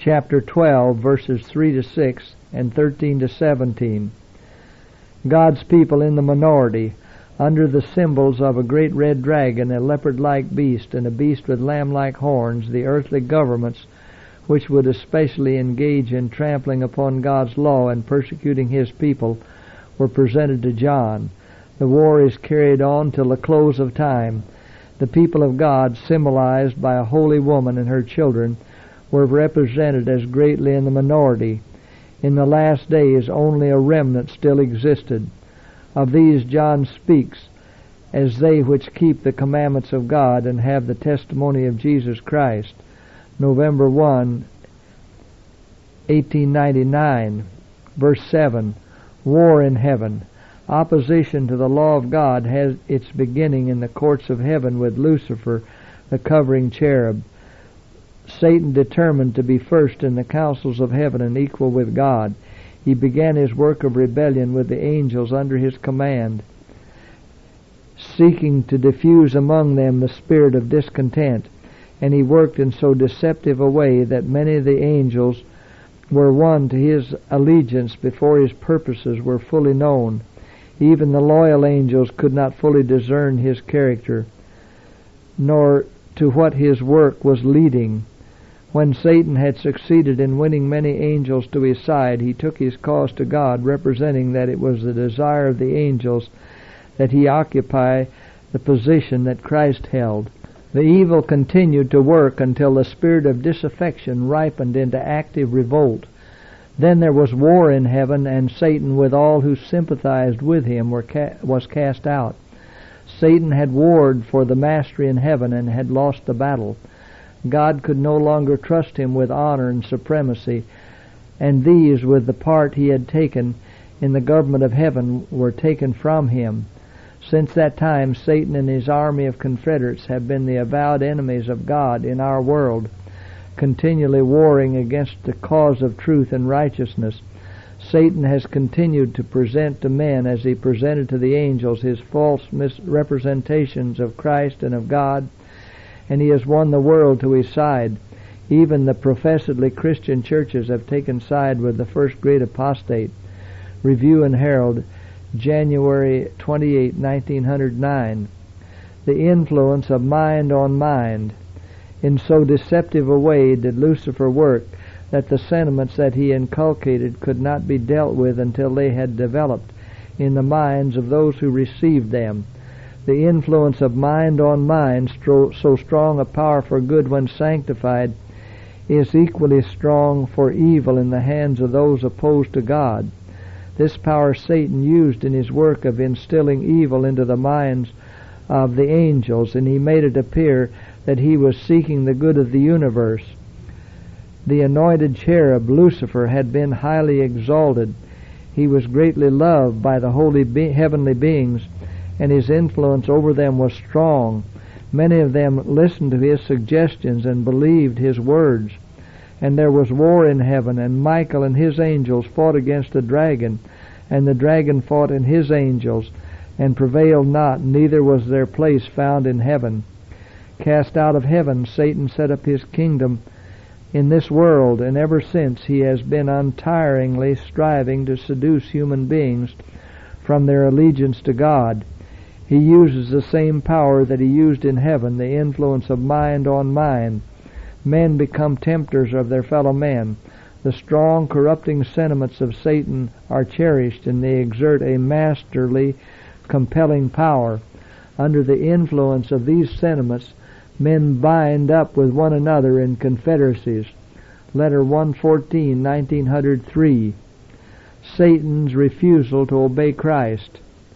chapter 12, verses 3 to 6 and 13 to 17. God's people in the minority, under the symbols of a great red dragon, a leopard-like beast, and a beast with lamb-like horns, the earthly governments which would especially engage in trampling upon God's law and persecuting His people, were presented to John. The war is carried on till the close of time. The people of God, symbolized by a holy woman and her children, were represented as greatly in the minority. In the last days only a remnant still existed. Of these John speaks as they which keep the commandments of God and have the testimony of Jesus Christ. November 1, 1899, verse 7, War in heaven. Opposition to the law of God has its beginning in the courts of heaven with Lucifer, the covering cherub. Satan determined to be first in the councils of heaven and equal with God. He began his work of rebellion with the angels under his command, seeking to diffuse among them the spirit of discontent, and he worked in so deceptive a way that many of the angels were won to his allegiance before his purposes were fully known. Even the loyal angels could not fully discern his character, nor to what his work was leading. When Satan had succeeded in winning many angels to his side, he took his cause to God, representing that it was the desire of the angels that he occupy the position that Christ held. The evil continued to work until the spirit of disaffection ripened into active revolt. Then there was war in heaven, and Satan with all who sympathized with him was cast out. Satan had warred for the mastery in heaven and had lost the battle. God could no longer trust him with honor and supremacy, and these, with the part he had taken in the government of heaven, were taken from him. Since that time, Satan and his army of confederates have been the avowed enemies of God in our world, continually warring against the cause of truth and righteousness. Satan has continued to present to men, as he presented to the angels, his false misrepresentations of Christ and of God, and he has won the world to his side. Even the professedly Christian churches have taken side with the first great apostate. Review and Herald, January 28, 1909. The influence of mind on mind. In so deceptive a way did Lucifer work that the sentiments that he inculcated could not be dealt with until they had developed in the minds of those who received them. The influence of mind on mind, so strong a power for good when sanctified, is equally strong for evil in the hands of those opposed to God. This power Satan used in his work of instilling evil into the minds of the angels, and he made it appear that he was seeking the good of the universe. The anointed cherub, Lucifer, had been highly exalted. He was greatly loved by the holy heavenly beings, and his influence over them was strong. Many of them listened to his suggestions and believed his words. And there was war in heaven, and Michael and his angels fought against the dragon, and the dragon fought in his angels, and prevailed not, neither was their place found in heaven. Cast out of heaven, Satan set up his kingdom in this world, and ever since he has been untiringly striving to seduce human beings from their allegiance to God. He uses the same power that he used in heaven, the influence of mind on mind. Men become tempters of their fellow men. The strong, corrupting sentiments of Satan are cherished, and they exert a masterly, compelling power. Under the influence of these sentiments, men bind up with one another in confederacies. Letter 114, 1903. Satan's refusal to obey Christ.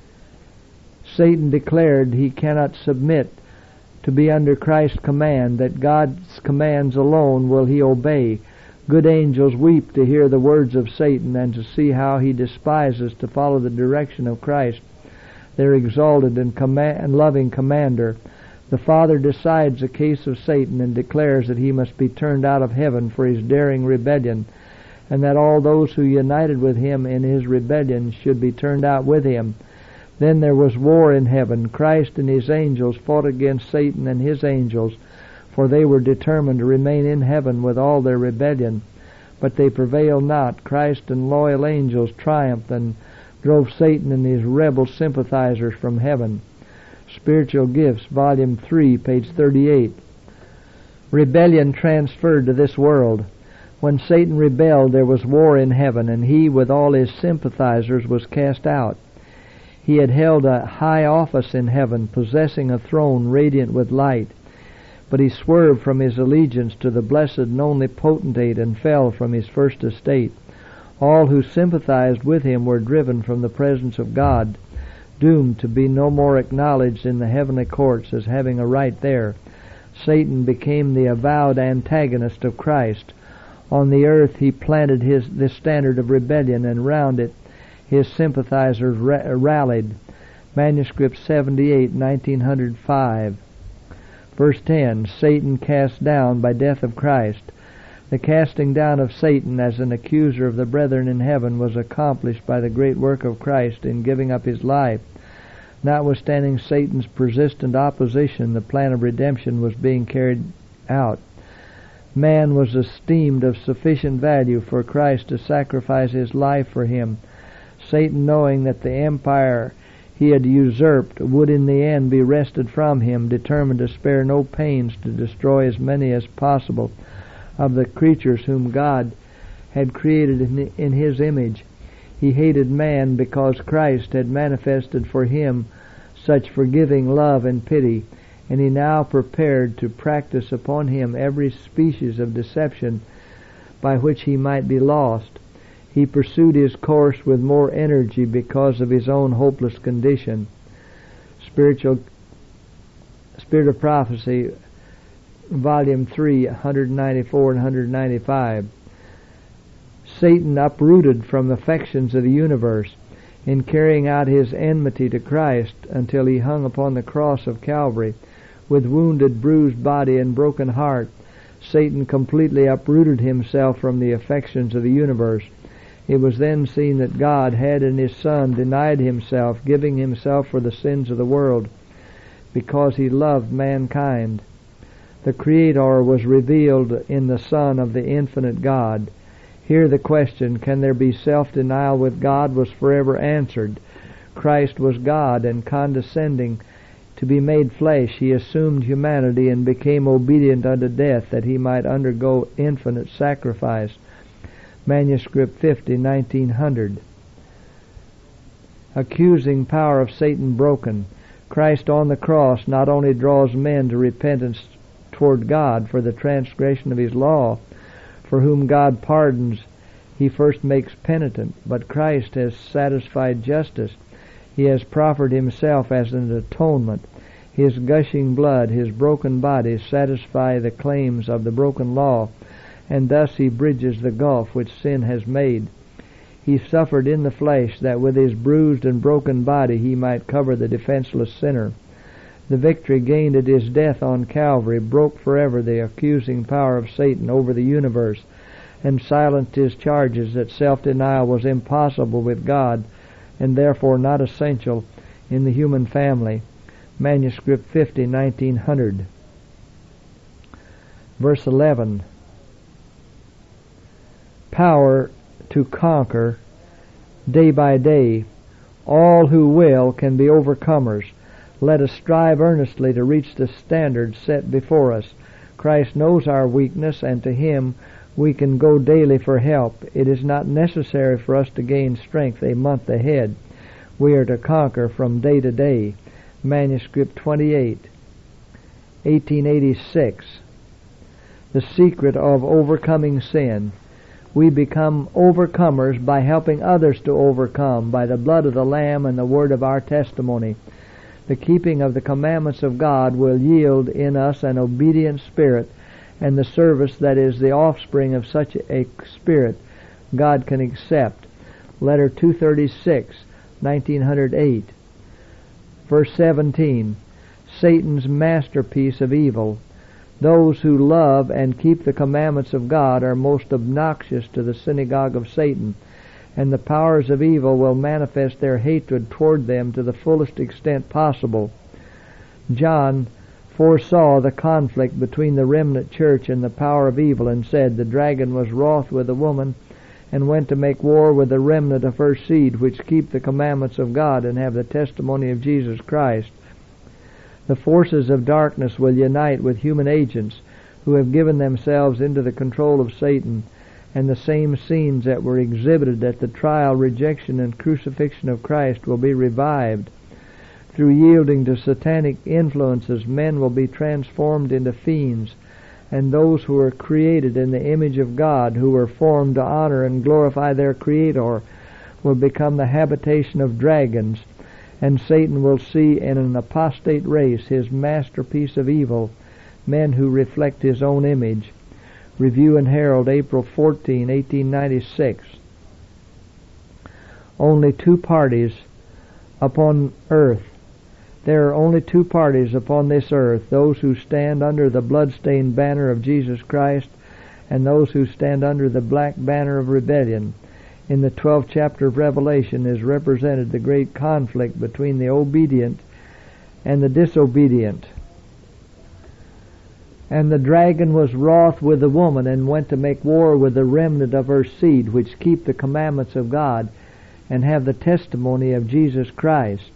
Satan declared he cannot submit to be under Christ's command, that God's commands alone will he obey. Good angels weep to hear the words of Satan and to see how he despises to follow the direction of Christ, their exalted and loving commander. The Father decides the case of Satan and declares that he must be turned out of heaven for his daring rebellion, and that all those who united with him in his rebellion should be turned out with him. Then there was war in heaven. Christ and his angels fought against Satan and his angels for they were determined to remain in heaven with all their rebellion. But they prevailed not. Christ and loyal angels triumphed and drove Satan and his rebel sympathizers from heaven. Spiritual Gifts, Volume 3, page 38. Rebellion transferred to this world. When Satan rebelled, there was war in heaven, and he, with all his sympathizers, was cast out. He had held a high office in heaven, possessing a throne radiant with light. But he swerved from his allegiance to the blessed and only potentate and fell from his first estate. All who sympathized with him were driven from the presence of God, doomed to be no more acknowledged in the heavenly courts as having a right there. Satan became the avowed antagonist of Christ. On the earth he planted this standard of rebellion, and round it his sympathizers rallied. Manuscript 78, 1905. Verse 10, Satan cast down by death of Christ. The casting down of Satan as an accuser of the brethren in heaven was accomplished by the great work of Christ in giving up his life. Notwithstanding Satan's persistent opposition, the plan of redemption was being carried out. Man was esteemed of sufficient value for Christ to sacrifice his life for him. Satan, knowing that the empire he had usurped would in the end be wrested from him, determined to spare no pains to destroy as many as possible of the creatures whom God had created in his image. He hated man because Christ had manifested for him such forgiving love and pity, and he now prepared to practice upon him every species of deception by which he might be lost. He pursued his course with more energy because of his own hopeless condition. Spirit of Prophecy, Volume 3, 194 and 195. Satan uprooted from affections of the universe in carrying out his enmity to Christ until he hung upon the cross of Calvary. With wounded, bruised body and broken heart, Satan completely uprooted himself from the affections of the universe. It was then seen that God had in his Son denied himself, giving himself for the sins of the world, because he loved mankind. The Creator was revealed in the Son of the infinite God. Here the question, can there be self-denial with God, was forever answered. Christ was God, and condescending to be made flesh, he assumed humanity and became obedient unto death, that he might undergo infinite sacrifice. Manuscript 50, 1900. Accusing power of Satan broken. Christ on the cross not only draws men to repentance toward God for the transgression of his law, for whom God pardons, he first makes penitent, but Christ has satisfied justice. He has proffered himself as an atonement. His gushing blood, his broken body satisfy the claims of the broken law, and thus he bridges the gulf which sin has made. He suffered in the flesh, that with his bruised and broken body he might cover the defenseless sinner. The victory gained at his death on Calvary broke forever the accusing power of Satan over the universe, and silenced his charges that self-denial was impossible with God, and therefore not essential in the human family. Manuscript 50, 1900. Verse 11. Power to conquer day by day. All who will can be overcomers. Let us strive earnestly to reach the standard set before us. Christ knows our weakness, and to him we can go daily for help. It is not necessary for us to gain strength a month ahead. We are to conquer from day to day. Manuscript 28, 1886. The secret of overcoming sin. We become overcomers by helping others to overcome by the blood of the Lamb and the word of our testimony. The keeping of the commandments of God will yield in us an obedient spirit, and the service that is the offspring of such a spirit God can accept. Letter 236, 1908. Verse 17. Satan's masterpiece of evil. Those who love and keep the commandments of God are most obnoxious to the synagogue of Satan, and the powers of evil will manifest their hatred toward them to the fullest extent possible. John foresaw the conflict between the remnant church and the power of evil, and said, the dragon was wroth with the woman, and went to make war with the remnant of her seed, which keep the commandments of God and have the testimony of Jesus Christ. The forces of darkness will unite with human agents who have given themselves into the control of Satan, and the same scenes that were exhibited at the trial, rejection, and crucifixion of Christ will be revived. Through yielding to satanic influences, men will be transformed into fiends, and those who are created in the image of God, who were formed to honor and glorify their Creator, will become the habitation of dragons, and Satan will see in an apostate race his masterpiece of evil, men who reflect his own image. Review and Herald, April 14, 1896. Only two parties upon earth. There are only two parties upon this earth, those who stand under the blood-stained banner of Jesus Christ and those who stand under the black banner of rebellion. In the 12th chapter of Revelation is represented the great conflict between the obedient and the disobedient. And the dragon was wroth with the woman, and went to make war with the remnant of her seed, which keep the commandments of God, and have the testimony of Jesus Christ.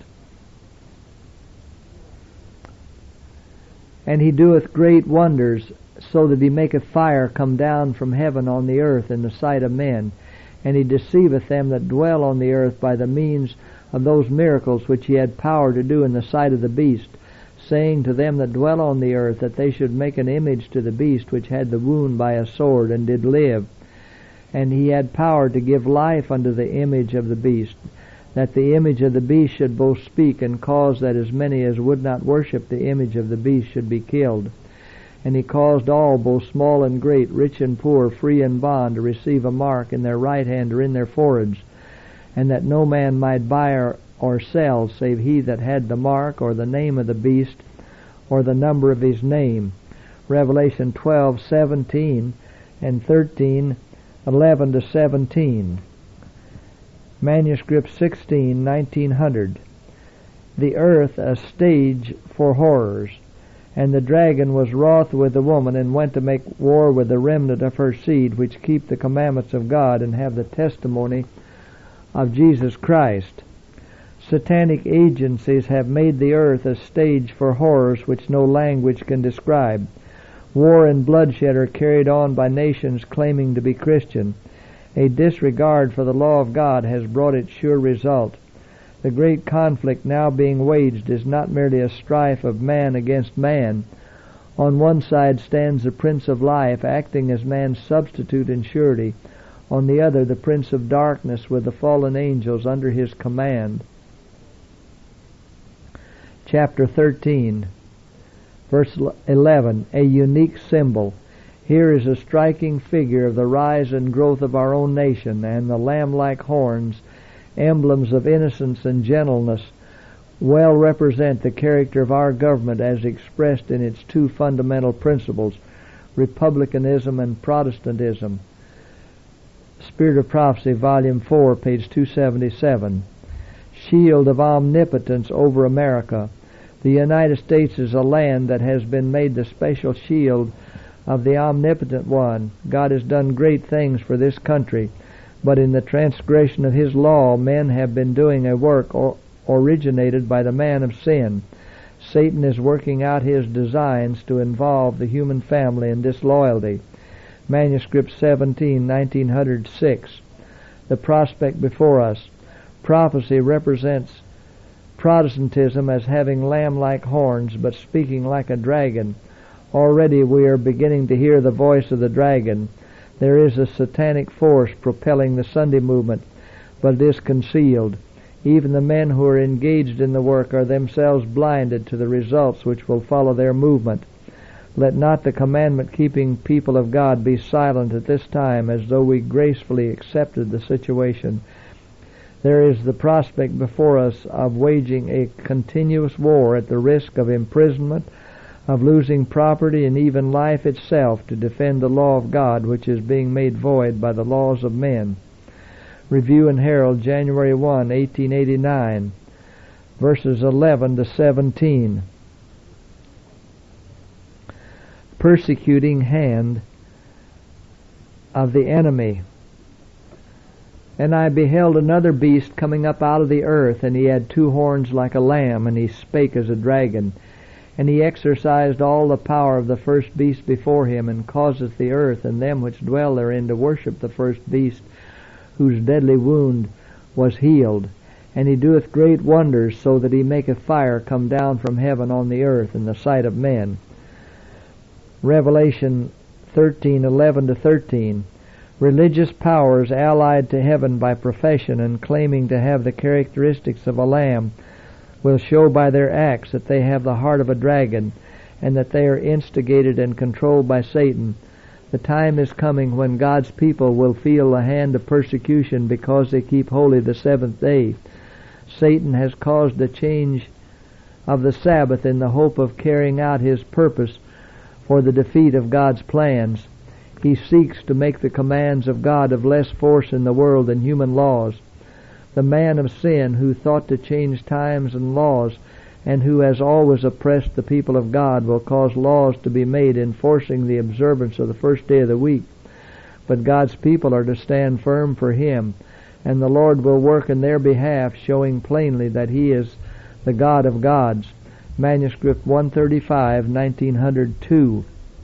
And he doeth great wonders, so that he maketh fire come down from heaven on the earth in the sight of men. And he deceiveth them that dwell on the earth by the means of those miracles which he had power to do in the sight of the beast, saying to them that dwell on the earth that they should make an image to the beast which had the wound by a sword, and did live. And he had power to give life unto the image of the beast, that the image of the beast should both speak, and cause that as many as would not worship the image of the beast should be killed. And he caused all, both small and great, rich and poor, free and bond, to receive a mark in their right hand or in their foreheads, and that no man might buy or sell, save he that had the mark, or the name of the beast, or the number of his name. Revelation 12:17 and 13:11 to 17. Manuscript 16, 1900. The earth a stage for horrors. And the dragon was wroth with the woman, and went to make war with the remnant of her seed, which keep the commandments of God, and have the testimony of Jesus Christ. Satanic agencies have made the earth a stage for horrors which no language can describe. War and bloodshed are carried on by nations claiming to be Christian. A disregard for the law of God has brought its sure result. The great conflict now being waged is not merely a strife of man against man. On one side stands the Prince of Life, acting as man's substitute and surety. On the other, the Prince of Darkness, with the fallen angels under his command. Chapter 13, verse 11, a unique symbol. Here is a striking figure of the rise and growth of our own nation, and the lamb-like horns, emblems of innocence and gentleness, well represent the character of our government as expressed in its two fundamental principles, republicanism and Protestantism. Spirit of Prophecy, Volume 4, page 277. Shield of omnipotence over America. The United States is a land that has been made the special shield of the Omnipotent One. God has done great things for this country, but in the transgression of His law, men have been doing a work originated by the man of sin. Satan is working out his designs to involve the human family in disloyalty. Manuscript 17, 1906. The prospect before us. Prophecy represents Protestantism as having lamb-like horns, but speaking like a dragon. Already we are beginning to hear the voice of the dragon. There is a satanic force propelling the Sunday movement, but it is concealed. Even the men who are engaged in the work are themselves blinded to the results which will follow their movement. Let not the commandment-keeping people of God be silent at this time, as though we gracefully accepted the situation. There is the prospect before us of waging a continuous war at the risk of imprisonment, of losing property and even life itself to defend the law of God, which is being made void by the laws of men. Review and Herald, January 1, 1889, verses 11 to 17. persecuting hand of the enemy. And I beheld another beast coming up out of the earth, and he had 2 horns like a lamb, and he spake as a dragon. And he exercised all the power of the first beast before him, and causeth the earth and them which dwell therein to worship the first beast, whose deadly wound was healed. And he doeth great wonders, so that he maketh fire come down from heaven on the earth in the sight of men. Revelation 13:11-13. Religious powers allied to heaven by profession and claiming to have the characteristics of a lamb will show by their acts that they have the heart of a dragon, and that they are instigated and controlled by Satan. The time is coming when God's people will feel the hand of persecution because they keep holy the 7th day. Satan has caused a change of the Sabbath in the hope of carrying out his purpose for the defeat of God's plans. He seeks to make the commands of God of less force in the world than human laws. The man of sin, who thought to change times and laws, and who has always oppressed the people of God, will cause laws to be made enforcing the observance of the first day of the week. But God's people are to stand firm for him, and the Lord will work in their behalf, showing plainly that he is the God of gods. Manuscript 135, 1902.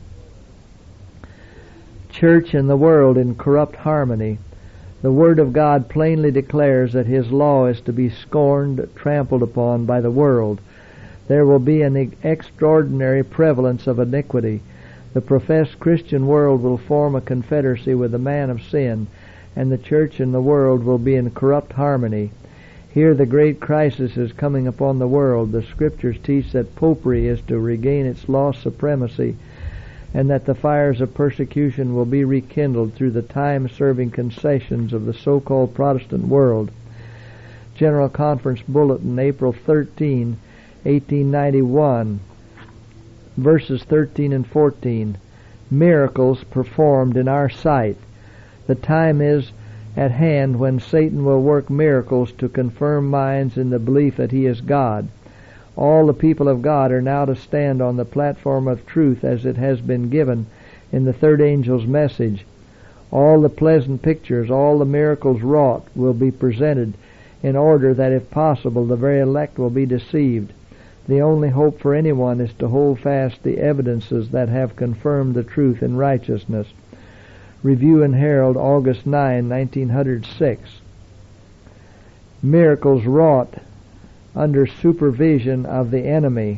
Church and the world in corrupt harmony. The Word of God plainly declares that His law is to be scorned, trampled upon by the world. There will be an extraordinary prevalence of iniquity. The professed Christian world will form a confederacy with the man of sin, and the church and the world will be in corrupt harmony. Here the great crisis is coming upon the world. The Scriptures teach that popery is to regain its lost supremacy, and that the fires of persecution will be rekindled through the time-serving concessions of the so-called Protestant world. General Conference Bulletin, April 13, 1891, verses 13 and 14. Miracles performed in our sight. The time is at hand when Satan will work miracles to confirm minds in the belief that he is God. All the people of God are now to stand on the platform of truth as it has been given in the third angel's message. All the pleasant pictures, all the miracles wrought will be presented in order that, if possible, the very elect will be deceived. The only hope for anyone is to hold fast the evidences that have confirmed the truth in righteousness. Review and Herald, August 9, 1906. Miracles wrought under supervision of the enemy.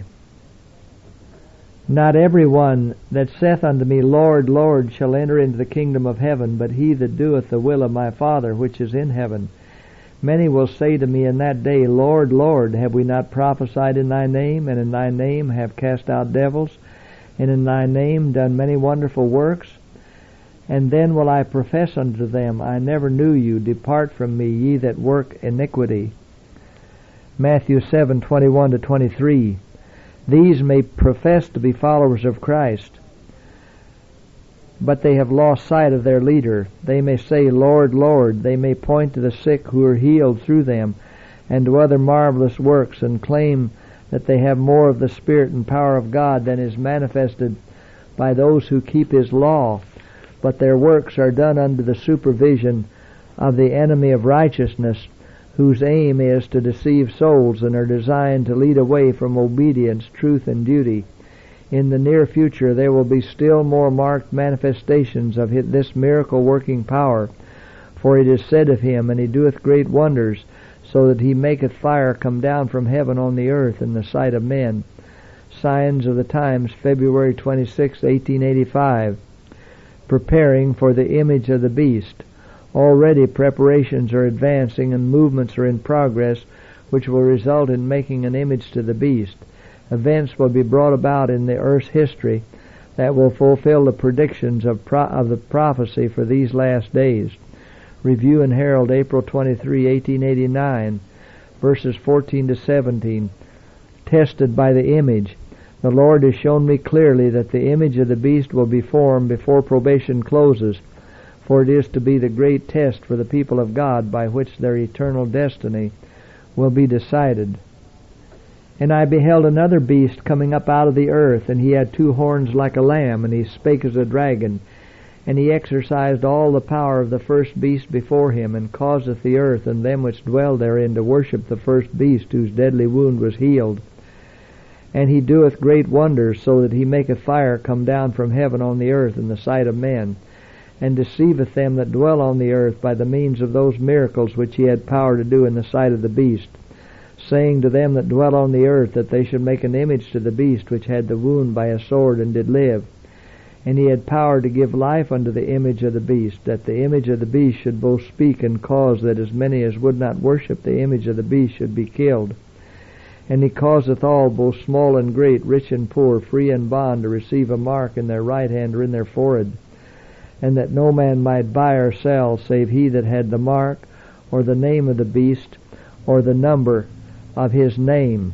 Not every one that saith unto me, Lord, Lord, shall enter into the kingdom of heaven, but he that doeth the will of my Father which is in heaven. Many will say to me in that day, Lord, Lord, have we not prophesied in thy name, and in thy name have cast out devils, and in thy name done many wonderful works? And then will I profess unto them, I never knew you, depart from me, ye that work iniquity. Matthew 7:21-23. These may profess to be followers of Christ, but they have lost sight of their leader. They may say, Lord, Lord. They may point to the sick who are healed through them, and to other marvelous works, and claim that they have more of the Spirit and power of God than is manifested by those who keep His law. But their works are done under the supervision of the enemy of righteousness, whose aim is to deceive souls, and are designed to lead away from obedience, truth, and duty. In the near future there will be still more marked manifestations of this miracle-working power, for it is said of Him, and He doeth great wonders, so that He maketh fire come down from heaven on the earth in the sight of men. Signs of the Times, February 26, 1885. Preparing for the image of the beast. Already preparations are advancing and movements are in progress which will result in making an image to the beast. Events will be brought about in the earth's history that will fulfill the predictions of the prophecy for these last days. Review and Herald, April 23, 1889, verses 14-17. Tested by the image. The Lord has shown me clearly that the image of the beast will be formed before probation closes, for it is to be the great test for the people of God by which their eternal destiny will be decided. And I beheld another beast coming up out of the earth, and he had 2 horns like a lamb, and he spake as a dragon. And he exercised all the power of the first beast before him, and causeth the earth and them which dwell therein to worship the first beast, whose deadly wound was healed. And he doeth great wonders, so that he maketh fire come down from heaven on the earth in the sight of men, and deceiveth them that dwell on the earth by the means of those miracles which he had power to do in the sight of the beast, saying to them that dwell on the earth that they should make an image to the beast which had the wound by a sword and did live. And he had power to give life unto the image of the beast, that the image of the beast should both speak and cause that as many as would not worship the image of the beast should be killed. And he causeth all, both small and great, rich and poor, free and bond, to receive a mark in their right hand or in their forehead, and that no man might buy or sell, save he that had the mark, or the name of the beast, or the number of his name.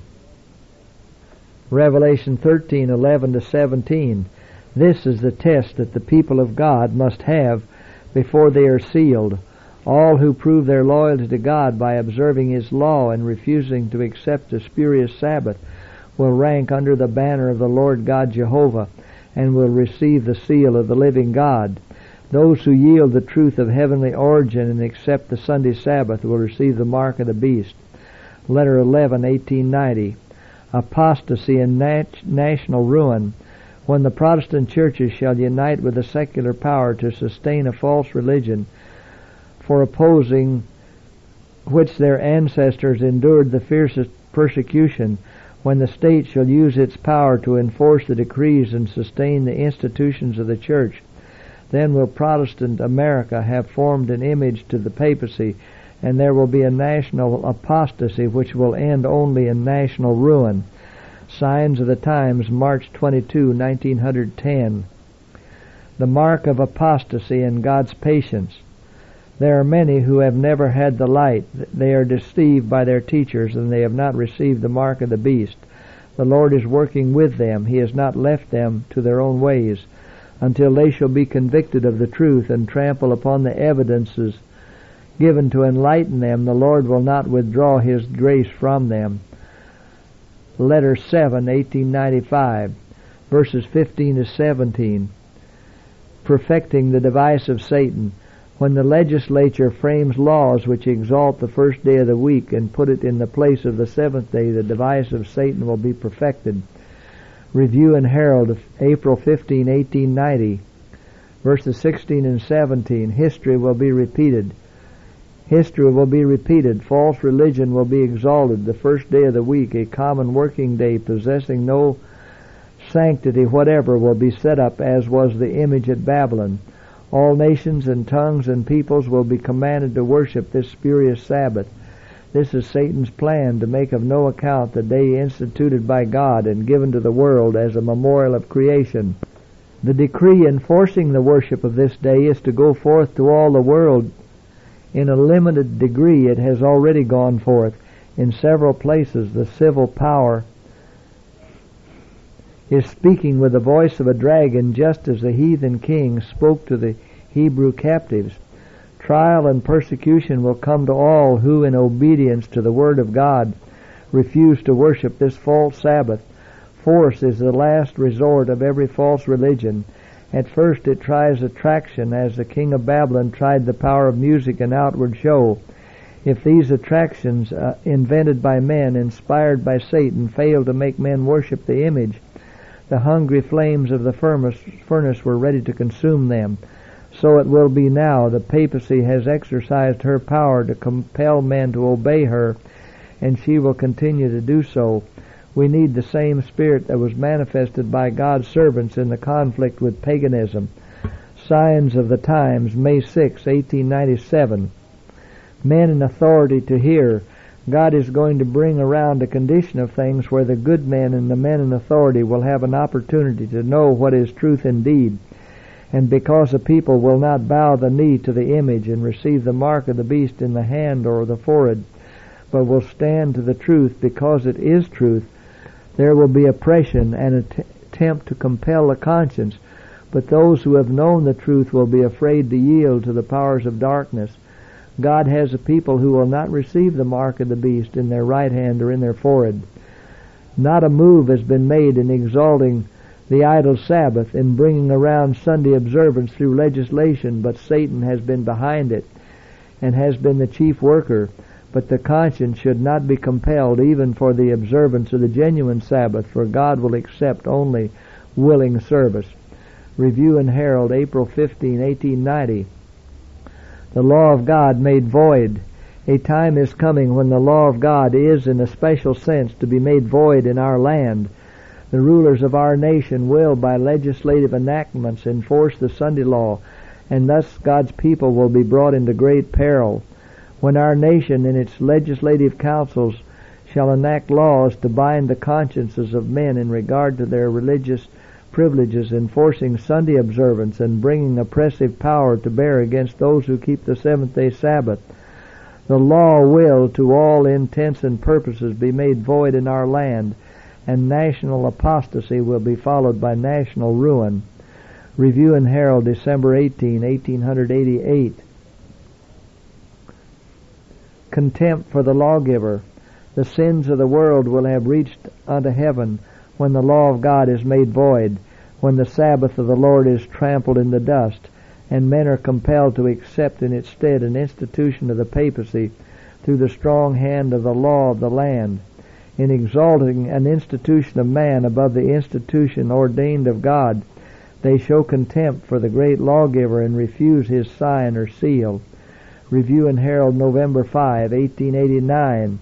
Revelation 13:11-17. This is the test that the people of God must have before they are sealed. All who prove their loyalty to God by observing His law and refusing to accept the spurious Sabbath will rank under the banner of the Lord God Jehovah and will receive the seal of the living God. Those who yield the truth of heavenly origin and accept the Sunday Sabbath will receive the mark of the beast. Letter 11, 1890. Apostasy and national ruin. When the Protestant churches shall unite with the secular power to sustain a false religion, for opposing which their ancestors endured the fiercest persecution, when the state shall use its power to enforce the decrees and sustain the institutions of the church, then will Protestant America have formed an image to the papacy, and there will be a national apostasy which will end only in national ruin. Signs of the Times, March 22, 1910. The mark of apostasy and God's patience. There are many who have never had the light. They are deceived by their teachers, and they have not received the mark of the beast. The Lord is working with them. He has not left them to their own ways, until they shall be convicted of the truth and trample upon the evidences given to enlighten them. The Lord will not withdraw His grace from them. Letter 7, 1895, verses 15-17. Perfecting the device of Satan. When the legislature frames laws which exalt the first day of the week and put it in the place of the seventh day, the device of Satan will be perfected. Review and Herald of April 15, 1890, verses 16 and 17. History will be repeated. History will be repeated. False religion will be exalted. The first day of the week, a common working day possessing no sanctity whatever, will be set up as was the image at Babylon. All nations and tongues and peoples will be commanded to worship this spurious Sabbath. This is Satan's plan, to make of no account the day instituted by God and given to the world as a memorial of creation. The decree enforcing the worship of this day is to go forth to all the world. In a limited degree it has already gone forth. In several places the civil power is speaking with the voice of a dragon, just as the heathen king spoke to the Hebrew captives. Trial and persecution will come to all who, in obedience to the Word of God, refuse to worship this false Sabbath. Force is the last resort of every false religion. At first it tries attraction, as the king of Babylon tried the power of music and outward show. If these attractions, invented by men, inspired by Satan, fail to make men worship the image, the hungry flames of the furnace were ready to consume them. So it will be now. The papacy has exercised her power to compel men to obey her, and she will continue to do so. We need the same spirit that was manifested by God's servants in the conflict with paganism. Signs of the Times, May 6, 1897. Men in authority to hear. God is going to bring around a condition of things where the good men and the men in authority will have an opportunity to know what is truth indeed. And because the people will not bow the knee to the image and receive the mark of the beast in the hand or the forehead, but will stand to the truth because it is truth, there will be oppression and attempt to compel the conscience. But those who have known the truth will be afraid to yield to the powers of darkness. God has a people who will not receive the mark of the beast in their right hand or in their forehead. Not a move has been made in exalting the idle Sabbath, in bringing around Sunday observance through legislation, but Satan has been behind it and has been the chief worker. But the conscience should not be compelled even for the observance of the genuine Sabbath, for God will accept only willing service. Review and Herald, April 15, 1890. The law of God made void. A time is coming when the law of God is, in a special sense, to be made void in our land. The rulers of our nation will, by legislative enactments, enforce the Sunday law, and thus God's people will be brought into great peril. When our nation in its legislative councils shall enact laws to bind the consciences of men in regard to their religious privileges, enforcing Sunday observance and bringing oppressive power to bear against those who keep the seventh-day Sabbath, the law will, to all intents and purposes, be made void in our land, and national apostasy will be followed by national ruin. Review and Herald, December 18, 1888. Contempt for the lawgiver. The sins of the world will have reached unto heaven when the law of God is made void, when the Sabbath of the Lord is trampled in the dust, and men are compelled to accept in its stead an institution of the papacy through the strong hand of the law of the land. In exalting an institution of man above the institution ordained of God, they show contempt for the great lawgiver and refuse his sign or seal. Review and Herald, November 5, 1889.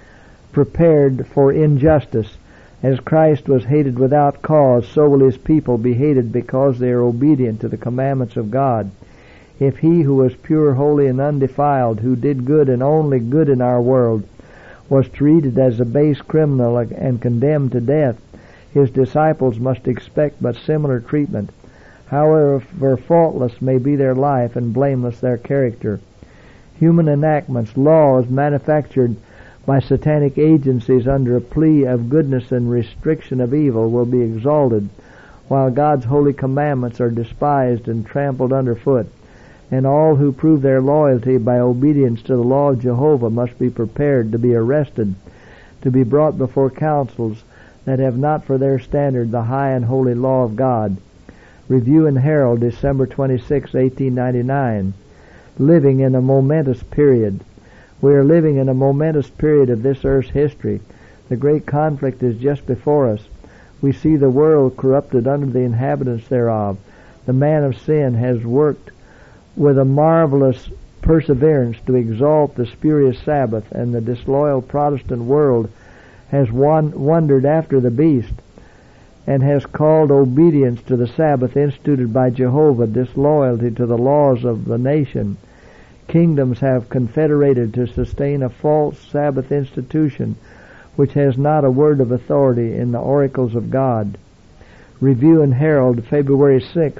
Prepared for injustice. As Christ was hated without cause, so will his people be hated because they are obedient to the commandments of God. If he who was pure, holy, and undefiled, who did good and only good in our world, was treated as a base criminal and condemned to death, his disciples must expect but similar treatment, however faultless may be their life and blameless their character. Human enactments, laws manufactured by satanic agencies under a plea of goodness and restriction of evil, will be exalted, while God's holy commandments are despised and trampled underfoot. And all who prove their loyalty by obedience to the law of Jehovah must be prepared to be arrested, to be brought before councils that have not for their standard the high and holy law of God. Review and Herald, December 26, 1899. Living in a momentous period. We are living in a momentous period of this earth's history. The great conflict is just before us. We see the world corrupted under the inhabitants thereof. The man of sin has worked with a marvelous perseverance to exalt the spurious Sabbath, and the disloyal Protestant world has wandered after the beast, and has called obedience to the Sabbath instituted by Jehovah disloyalty to the laws of the nation. Kingdoms have confederated to sustain a false Sabbath institution which has not a word of authority in the oracles of God. Review and Herald, February 6,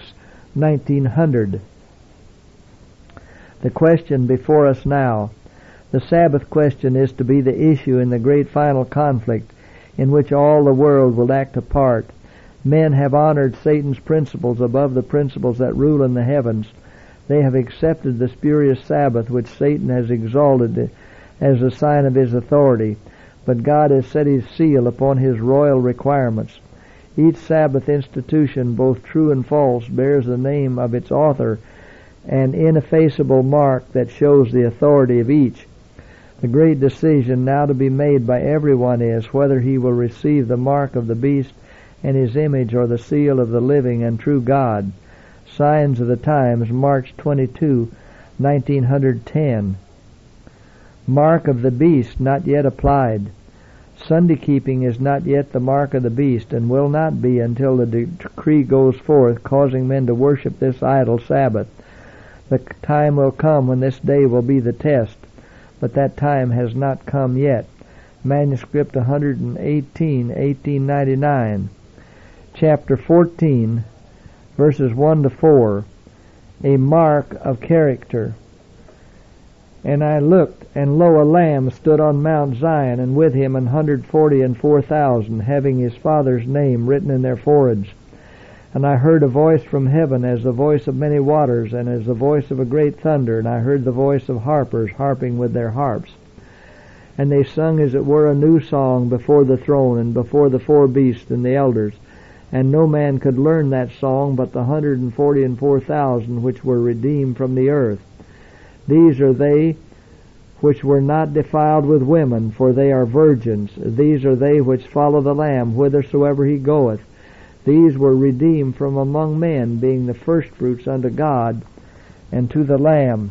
1900. The question before us now. The Sabbath question is to be the issue in the great final conflict in which all the world will act a part. Men have honored Satan's principles above the principles that rule in the heavens. They have accepted the spurious Sabbath which Satan has exalted as a sign of his authority, but God has set his seal upon his royal requirements. Each Sabbath institution, both true and false, bears the name of its author, an ineffaceable mark that shows the authority of each. The great decision now to be made by everyone is whether he will receive the mark of the beast and his image, or the seal of the living and true God. Signs of the Times, March 22, 1910. Mark of the beast not yet applied. Sunday keeping is not yet the mark of the beast, and will not be until the decree goes forth causing men to worship this idle Sabbath. The time will come when this day will be the test, but that time has not come yet. Manuscript 118, 1899. Chapter 14, verses 1 to 4. A mark of character. And I looked, and lo, a Lamb stood on Mount Zion, and with him 144,000, having his Father's name written in their foreheads. And I heard a voice from heaven as the voice of many waters, and as the voice of a great thunder, and I heard the voice of harpers harping with their harps. And they sung as it were a new song before the throne and before the four beasts and the elders. And no man could learn that song but the 144,000 which were redeemed from the earth. These are they which were not defiled with women, for they are virgins. These are they which follow the Lamb whithersoever he goeth. These were redeemed from among men, being the firstfruits unto God and to the Lamb.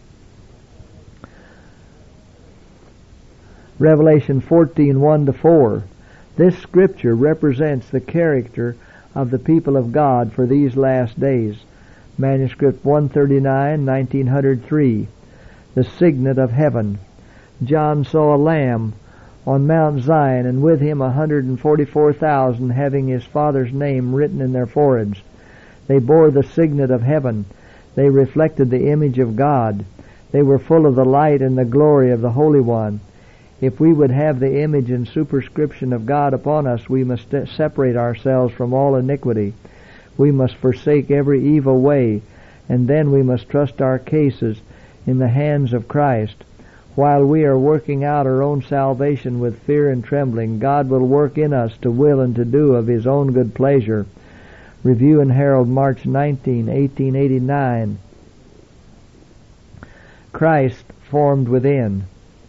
Revelation 14:1-4. This scripture represents the character of the people of God for these last days. Manuscript 139, 1903. The signet of heaven. John saw a lamb on Mount Zion, and with him 144,000, having his Father's name written in their foreheads. They bore the signet of heaven. They reflected the image of God. They were full of the light and the glory of the Holy One. If we would have the image and superscription of God upon us, we must separate ourselves from all iniquity. We must forsake every evil way, and then we must trust our cases in the hands of Christ. While we are working out our own salvation with fear and trembling, God will work in us to will and to do of His own good pleasure. Review and Herald, March 19, 1889. Christ formed within.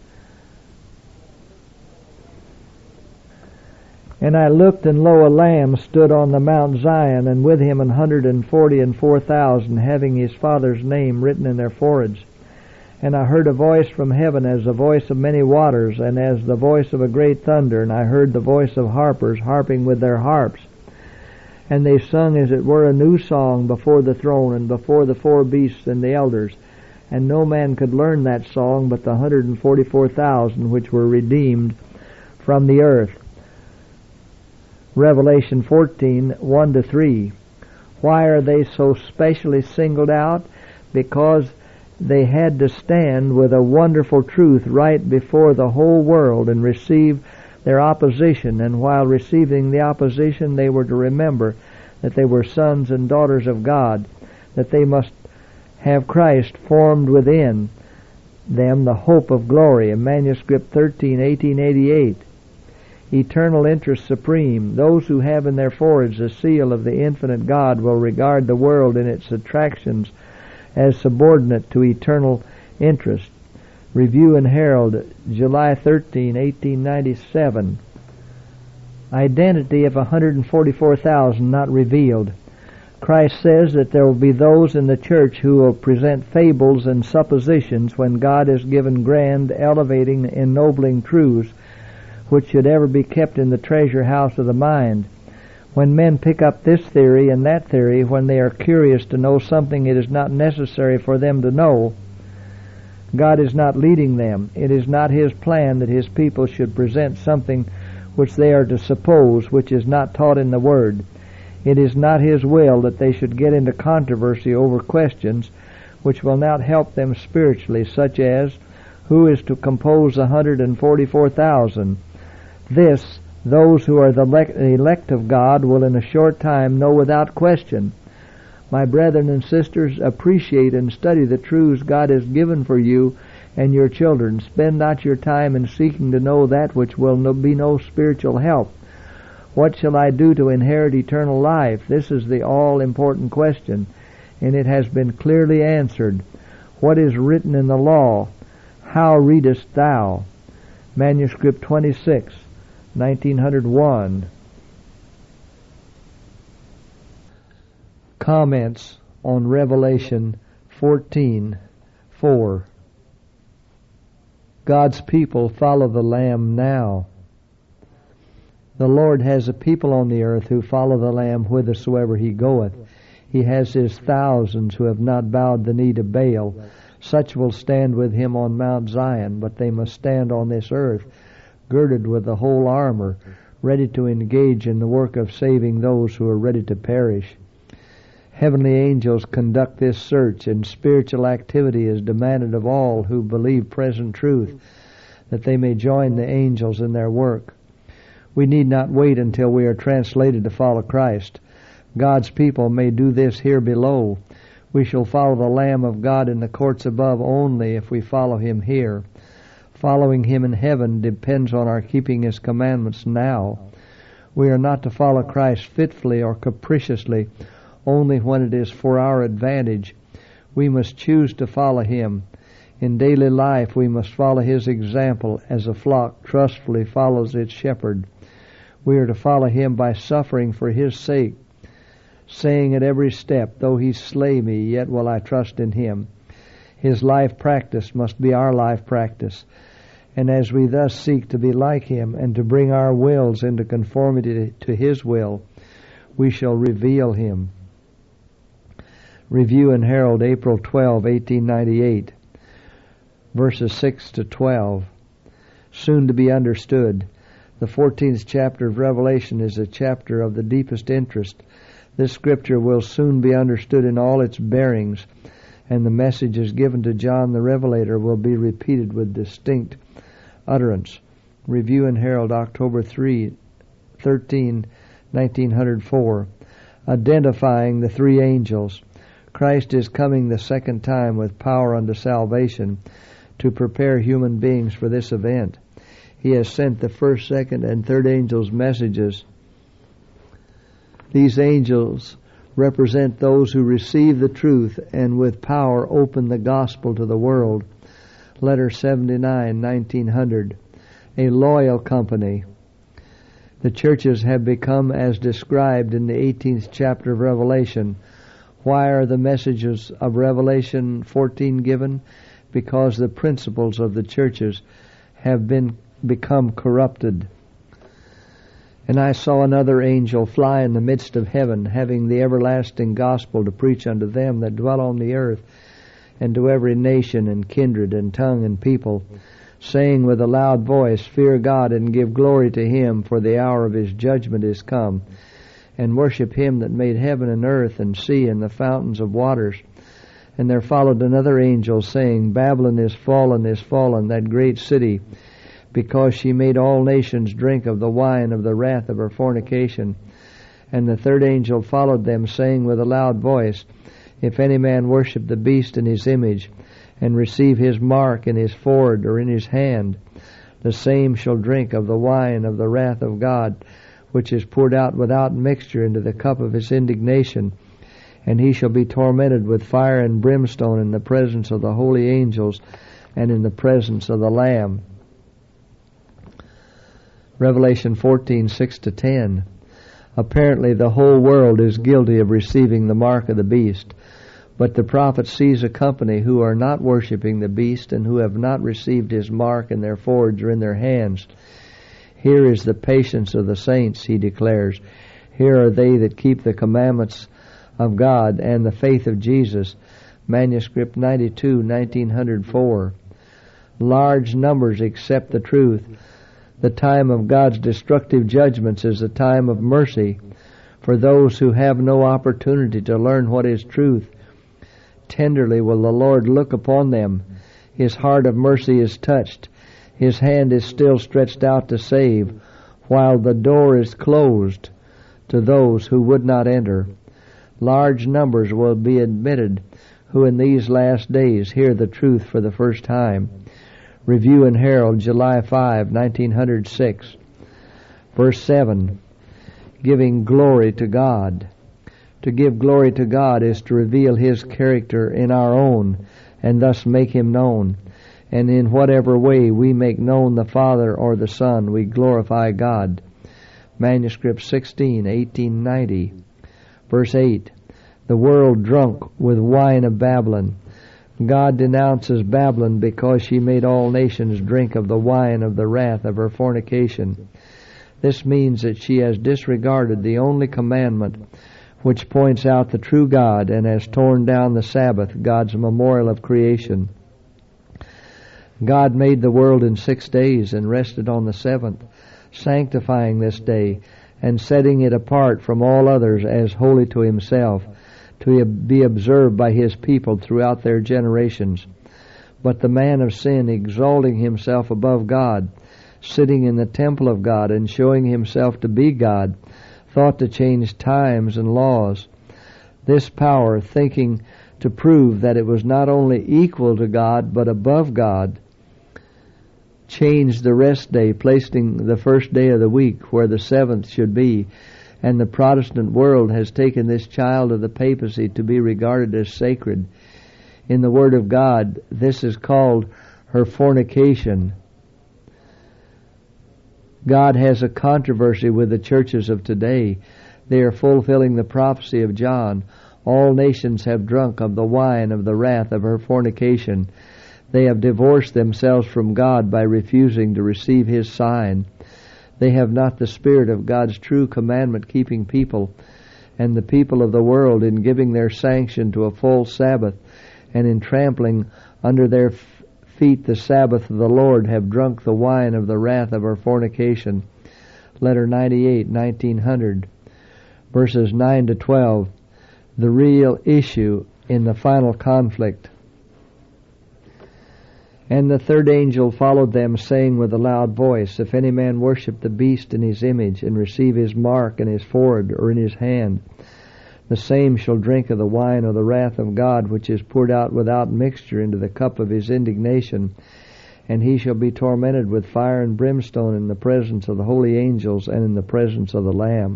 And I looked, and lo, a lamb stood on the Mount Zion, and with him 144,000, having his Father's name written in their foreheads. And I heard a voice from heaven as the voice of many waters, and as the voice of a great thunder. And I heard the voice of harpers harping with their harps. And they sung as it were a new song before the throne and before the four beasts and the elders. And no man could learn that song but the 144,000 which were redeemed from the earth. Revelation 14:1-3. Why are they so specially singled out? Because they had to stand with a wonderful truth right before the whole world and receive their opposition. And while receiving the opposition, they were to remember that they were sons and daughters of God, that they must have Christ formed within them, the hope of glory. In Manuscript 13, 1888. Eternal interest supreme. Those who have in their foreheads the seal of the infinite God will regard the world and its attractions as subordinate to eternal interest. Review and Herald, July 13, 1897. Identity of 144,000 not revealed. Christ says that there will be those in the church who will present fables and suppositions when God has given grand, elevating, ennobling truths which should ever be kept in the treasure house of the mind. When men pick up this theory and that theory, when they are curious to know something it is not necessary for them to know, God is not leading them. It is not His plan that His people should present something which they are to suppose, which is not taught in the Word. It is not His will that they should get into controversy over questions which will not help them spiritually, such as, who is to compose 144,000? This, those who are the elect of God will in a short time know without question. My brethren and sisters, appreciate and study the truths God has given for you and your children. Spend not your time in seeking to know that which will be no spiritual help. What shall I do to inherit eternal life? This is the all-important question, and it has been clearly answered. What is written in the law? How readest thou? Manuscript 26, 1901. Comments on Revelation 14:4. God's people follow the Lamb now. The Lord has a people on the earth who follow the Lamb whithersoever He goeth. He has His thousands who have not bowed the knee to Baal. Such will stand with Him on Mount Zion, but they must stand on this earth, girded with the whole armor, ready to engage in the work of saving those who are ready to perish. Heavenly angels conduct this search, and spiritual activity is demanded of all who believe present truth, that they may join the angels in their work. We need not wait until we are translated to follow Christ. God's people may do this here below. We shall follow the Lamb of God in the courts above only if we follow Him here. Following Him in heaven depends on our keeping His commandments now. We are not to follow Christ fitfully or capriciously, only when it is for our advantage. We must choose to follow Him. In daily life we must follow His example as a flock trustfully follows its shepherd. We are to follow Him by suffering for His sake, saying at every step, "Though He slay me, yet will I trust in Him." His life practice must be our life practice. And as we thus seek to be like Him and to bring our wills into conformity to His will, we shall reveal Him. Review and Herald, April 12, 1898, verses 6 to 12. Soon to be understood. The 14th chapter of Revelation is a chapter of the deepest interest. This scripture will soon be understood in all its bearings, and the messages given to John the Revelator will be repeated with distinct utterance. Review and Herald, October 13, 1904. Identifying the three angels. Christ is coming the second time with power unto salvation to prepare human beings for this event. He has sent the first, second, and third angels' messages. These angels represent those who receive the truth and with power open the gospel to the world. Letter 79, 1900. A loyal company. The churches have become as described in the 18th chapter of Revelation. Why are the messages of Revelation 14 given? Because the principles of the churches have become corrupted. And I saw another angel fly in the midst of heaven, having the everlasting gospel to preach unto them that dwell on the earth, and to every nation and kindred and tongue and people, saying with a loud voice, Fear God and give glory to Him, for the hour of His judgment is come, and worship Him that made heaven and earth and sea and the fountains of waters. And there followed another angel, saying, Babylon is fallen, that great city, because she made all nations drink of the wine of the wrath of her fornication. And the third angel followed them, saying with a loud voice, If any man worship the beast in his image, and receive his mark in his forehead or in his hand, the same shall drink of the wine of the wrath of God, which is poured out without mixture into the cup of His indignation. And he shall be tormented with fire and brimstone in the presence of the holy angels and in the presence of the Lamb. Revelation 14, 6-10. Apparently the whole world is guilty of receiving the mark of the beast, but the prophet sees a company who are not worshiping the beast and who have not received his mark in their foreheads or in their hands. Here is the patience of the saints, he declares. Here are they that keep the commandments of God and the faith of Jesus. Manuscript 92, 1904. Large numbers accept the truth. The time of God's destructive judgments is a time of mercy for those who have no opportunity to learn what is truth. Tenderly will the Lord look upon them. His heart of mercy is touched. His hand is still stretched out to save, while the door is closed to those who would not enter. Large numbers will be admitted who in these last days hear the truth for the first time. Review and Herald, July 5, 1906. Verse 7, giving glory to God. To give glory to God is to reveal His character in our own, and thus make Him known. And in whatever way we make known the Father or the Son, we glorify God. Manuscript 16, 1890. Verse 8, the world drunk with wine of Babylon. God denounces Babylon because she made all nations drink of the wine of the wrath of her fornication. This means that she has disregarded the only commandment which points out the true God and has torn down the Sabbath, God's memorial of creation. God made the world in 6 days and rested on the seventh, sanctifying this day and setting it apart from all others as holy to Himself, to be observed by His people throughout their generations. But the man of sin, exalting himself above God, sitting in the temple of God and showing himself to be God, thought to change times and laws. This power, thinking to prove that it was not only equal to God but above God, changed the rest day, placing the first day of the week where the seventh should be. And the Protestant world has taken this child of the papacy to be regarded as sacred. In the Word of God, this is called her fornication. God has a controversy with the churches of today. They are fulfilling the prophecy of John. All nations have drunk of the wine of the wrath of her fornication. They have divorced themselves from God by refusing to receive His sign. They have not the spirit of God's true commandment-keeping people, and the people of the world, in giving their sanction to a full Sabbath and in trampling under their feet the Sabbath of the Lord, have drunk the wine of the wrath of her fornication. Letter 98, 1900, verses 9 to 12. The real issue in the final conflict. And the third angel followed them, saying with a loud voice, If any man worship the beast in his image, and receive his mark in his forehead or in his hand, the same shall drink of the wine of the wrath of God, which is poured out without mixture into the cup of his indignation, and he shall be tormented with fire and brimstone in the presence of the holy angels and in the presence of the Lamb.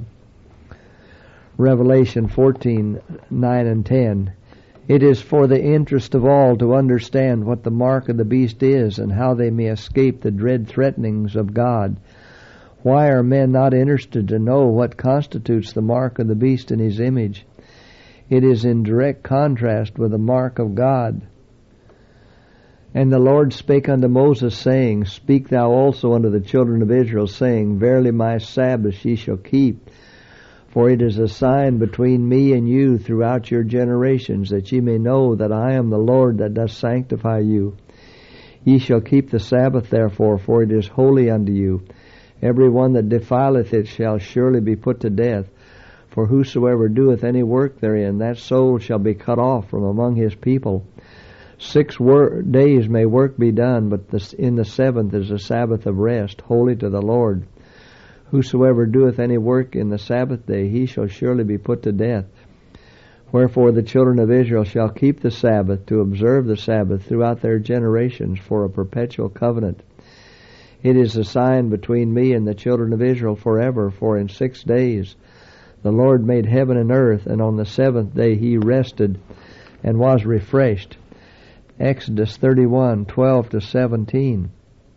Revelation 14, 9 and 10. It is for the interest of all to understand what the mark of the beast is and how they may escape the dread threatenings of God. Why are men not interested to know what constitutes the mark of the beast in his image? It is in direct contrast with the mark of God. And the Lord spake unto Moses, saying, Speak thou also unto the children of Israel, saying, Verily my Sabbaths ye shall keep, for it is a sign between me and you throughout your generations, that ye may know that I am the Lord that doth sanctify you. Ye shall keep the Sabbath therefore, for it is holy unto you. Every one that defileth it shall surely be put to death. For whosoever doeth any work therein, that soul shall be cut off from among his people. 6 days may work be done, but in the seventh is a Sabbath of rest, holy to the Lord. Whosoever doeth any work in the Sabbath day, he shall surely be put to death. Wherefore the children of Israel shall keep the Sabbath, to observe the Sabbath throughout their generations for a perpetual covenant. It is a sign between me and the children of Israel forever, for in 6 days the Lord made heaven and earth, and on the seventh day he rested and was refreshed. Exodus 31, 12 to 17.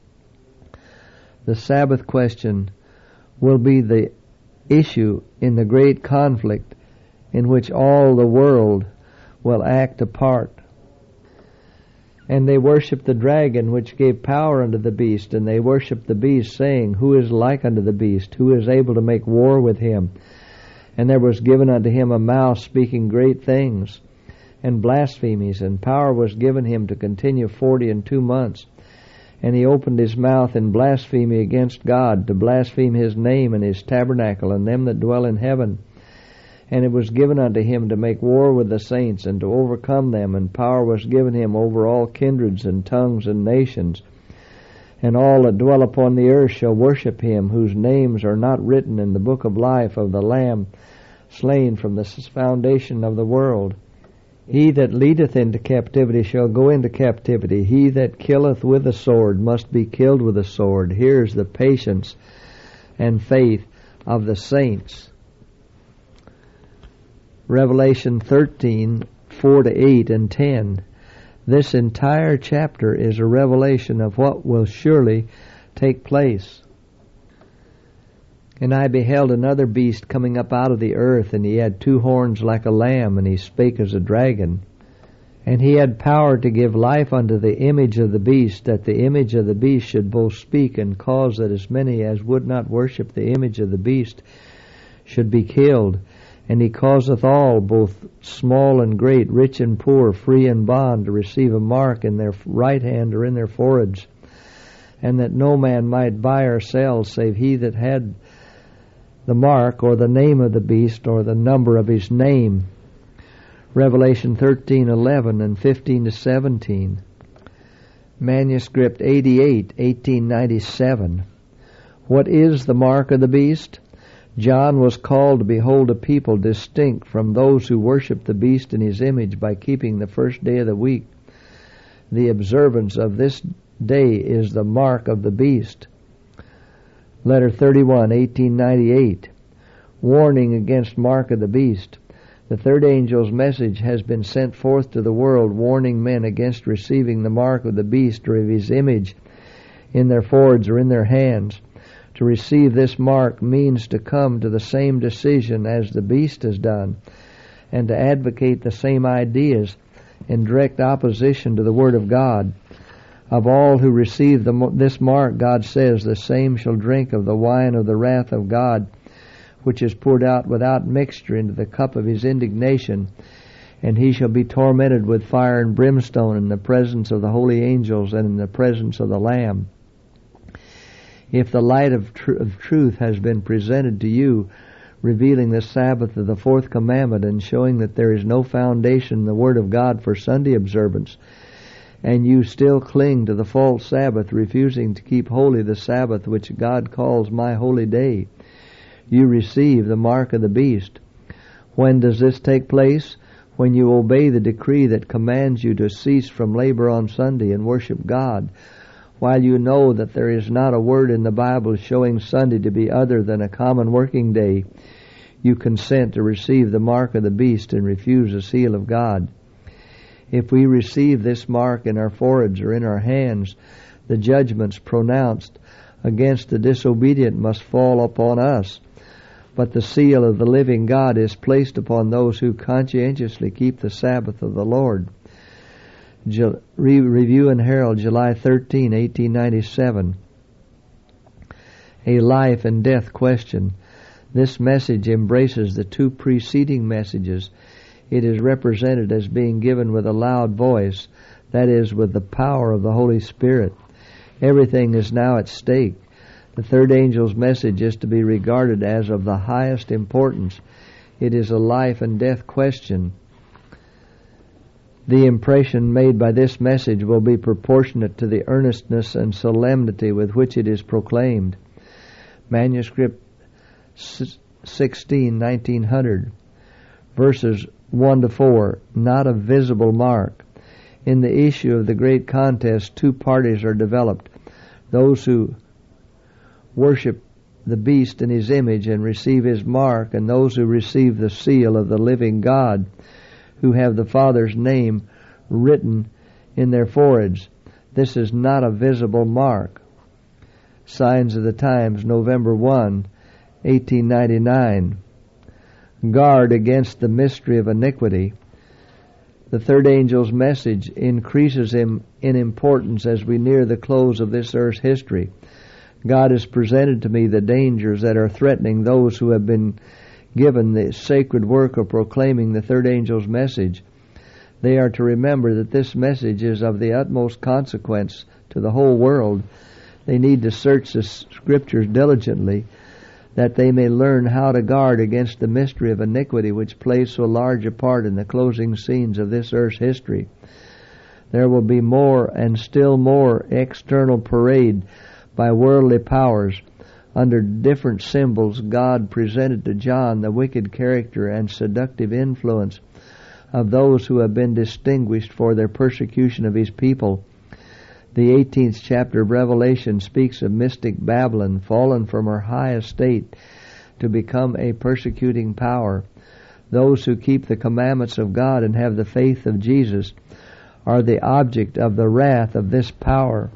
The Sabbath question will be the issue in the great conflict in which all the world will act a part. And they worshipped the dragon, which gave power unto the beast, and they worshipped the beast, saying, Who is like unto the beast? Who is able to make war with him? And there was given unto him a mouth speaking great things, and blasphemies, and power was given him to continue 42 months. And he opened his mouth in blasphemy against God, to blaspheme his name and his tabernacle, and them that dwell in heaven. And it was given unto him to make war with the saints, and to overcome them, and power was given him over all kindreds and tongues and nations. And all that dwell upon the earth shall worship him, whose names are not written in the book of life of the Lamb, slain from the foundation of the world. He that leadeth into captivity shall go into captivity. He that killeth with a sword must be killed with a sword. Here's the patience and faith of the saints. Revelation 13, 4 to 8 and 10. This entire chapter is a revelation of what will surely take place. And I beheld another beast coming up out of the earth, and he had 2 horns like a lamb, and he spake as a dragon. And he had power to give life unto the image of the beast, that the image of the beast should both speak, and cause that as many as would not worship the image of the beast should be killed. And he causeth all, both small and great, rich and poor, free and bond, to receive a mark in their right hand or in their foreheads, and that no man might buy or sell, save he that had the mark, or the name of the beast, or the number of his name. Revelation 13:11 and 15 to 17. Manuscript 88, 1897. What is the mark of the beast? John was called to behold a people distinct from those who worship the beast in his image by keeping the first day of the week. The observance of this day is the mark of the beast. Letter 31, 1898. Warning against mark of the beast. The third angel's message has been sent forth to the world, warning men against receiving the mark of the beast or of his image in their foreheads or in their hands. To receive this mark means to come to the same decision as the beast has done, and to advocate the same ideas in direct opposition to the Word of God. Of all who receive this mark, God says, the same shall drink of the wine of the wrath of God, which is poured out without mixture into the cup of his indignation, and he shall be tormented with fire and brimstone in the presence of the holy angels and in the presence of the Lamb. If the light of truth has been presented to you, revealing the Sabbath of the fourth commandment and showing that there is no foundation in the Word of God for Sunday observance, and you still cling to the false Sabbath, refusing to keep holy the Sabbath which God calls my holy day, you receive the mark of the beast. When does this take place? When you obey the decree that commands you to cease from labor on Sunday and worship God, while you know that there is not a word in the Bible showing Sunday to be other than a common working day. You consent to receive the mark of the beast and refuse the seal of God. If we receive this mark in our foreheads or in our hands, the judgments pronounced against the disobedient must fall upon us. But the seal of the living God is placed upon those who conscientiously keep the Sabbath of the Lord. Review and Herald, July 13, 1897. A life and death question. This message embraces the two preceding messages. It is represented as being given with a loud voice, that is, with the power of the Holy Spirit. Everything is now at stake. The third angel's message is to be regarded as of the highest importance. It is a life and death question. The impression made by this message will be proportionate to the earnestness and solemnity with which it is proclaimed. Manuscript 16, 1900, verses 1 to 4, not a visible mark. In the issue of the great contest, two parties are developed. Those who worship the beast in his image and receive his mark, and those who receive the seal of the living God, who have the Father's name written in their foreheads. This is not a visible mark. Signs of the Times, November 1, 1899. Guard against the mystery of iniquity. The third angel's message increases in importance as we near the close of this earth's history. God has presented to me the dangers that are threatening those who have been given the sacred work of proclaiming the third angel's message. They are to remember that this message is of the utmost consequence to the whole world. They need to search the Scriptures diligently, that they may learn how to guard against the mystery of iniquity which plays so large a part in the closing scenes of this earth's history. There will be more and still more external parade by worldly powers. Under different symbols, God presented to John the wicked character and seductive influence of those who have been distinguished for their persecution of his people. The 18th chapter of Revelation speaks of mystic Babylon, fallen from her high estate to become a persecuting power. Those who keep the commandments of God and have the faith of Jesus are the object of the wrath of this power.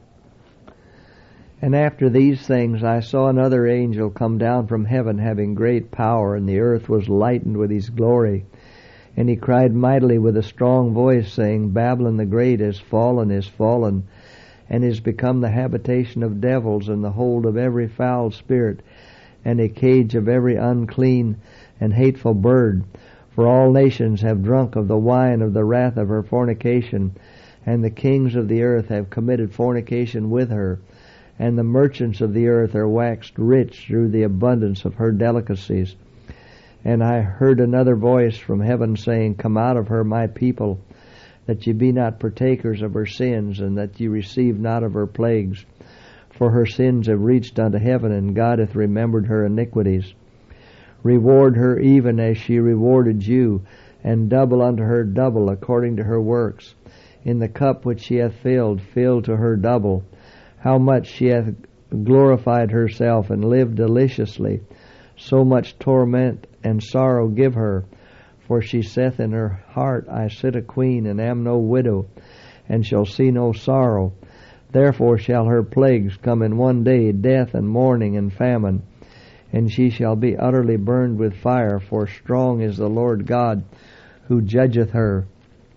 And after these things I saw another angel come down from heaven, having great power, and the earth was lightened with his glory. And he cried mightily with a strong voice, saying, Babylon the great is fallen, and is become the habitation of devils, and the hold of every foul spirit, and a cage of every unclean and hateful bird. For all nations have drunk of the wine of the wrath of her fornication, and the kings of the earth have committed fornication with her, and the merchants of the earth are waxed rich through the abundance of her delicacies. And I heard another voice from heaven saying, Come out of her, my people, that ye be not partakers of her sins, and that ye receive not of her plagues. For her sins have reached unto heaven, and God hath remembered her iniquities. Reward her even as she rewarded you, and double unto her double according to her works. in the cup which she hath filled, fill to her double. How much she hath glorified herself and lived deliciously, so much torment and sorrow give her. For she saith in her heart, I sit a queen, and am no widow, and shall see no sorrow. Therefore shall her plagues come in one day, death and mourning and famine. And she shall be utterly burned with fire, for strong is the Lord God who judgeth her.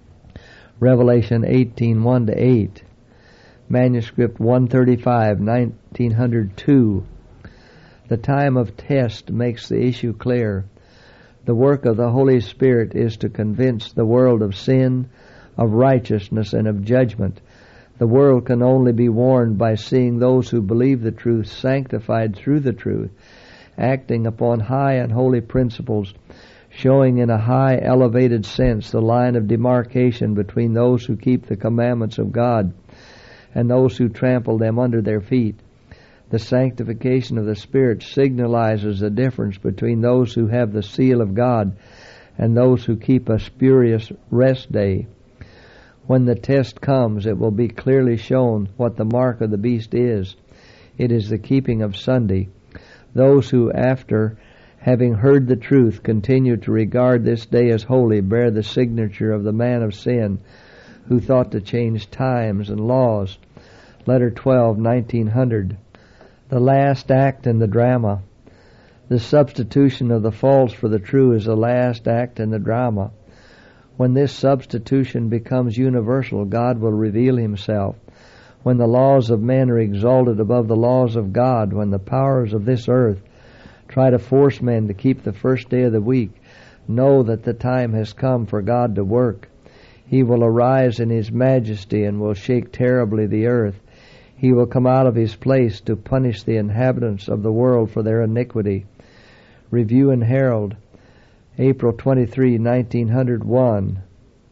Revelation 18:1-8. Manuscript 135, 1902. The time of test makes the issue clear. The work of the Holy Spirit is to convince the world of sin, of righteousness, and of judgment. The world can only be warned by seeing those who believe the truth sanctified through the truth, acting upon high and holy principles, showing in a high elevated sense the line of demarcation between those who keep the commandments of God and those who trample them under their feet. The sanctification of the Spirit signalizes the difference between those who have the seal of God and those who keep a spurious rest day. When the test comes, it will be clearly shown what the mark of the beast is. It is the keeping of Sunday. Those who, after having heard the truth, continue to regard this day as holy bear the signature of the man of sin who thought to change times and laws. Letter 12, 1900. The last act in the drama. The substitution of the false for the true is the last act in the drama. When this substitution becomes universal, God will reveal Himself. When the laws of men are exalted above the laws of God, when the powers of this earth try to force men to keep the first day of the week, know that the time has come for God to work. He will arise in His majesty and will shake terribly the earth. He will come out of His place to punish the inhabitants of the world for their iniquity. Review and Herald, April 23, 1901.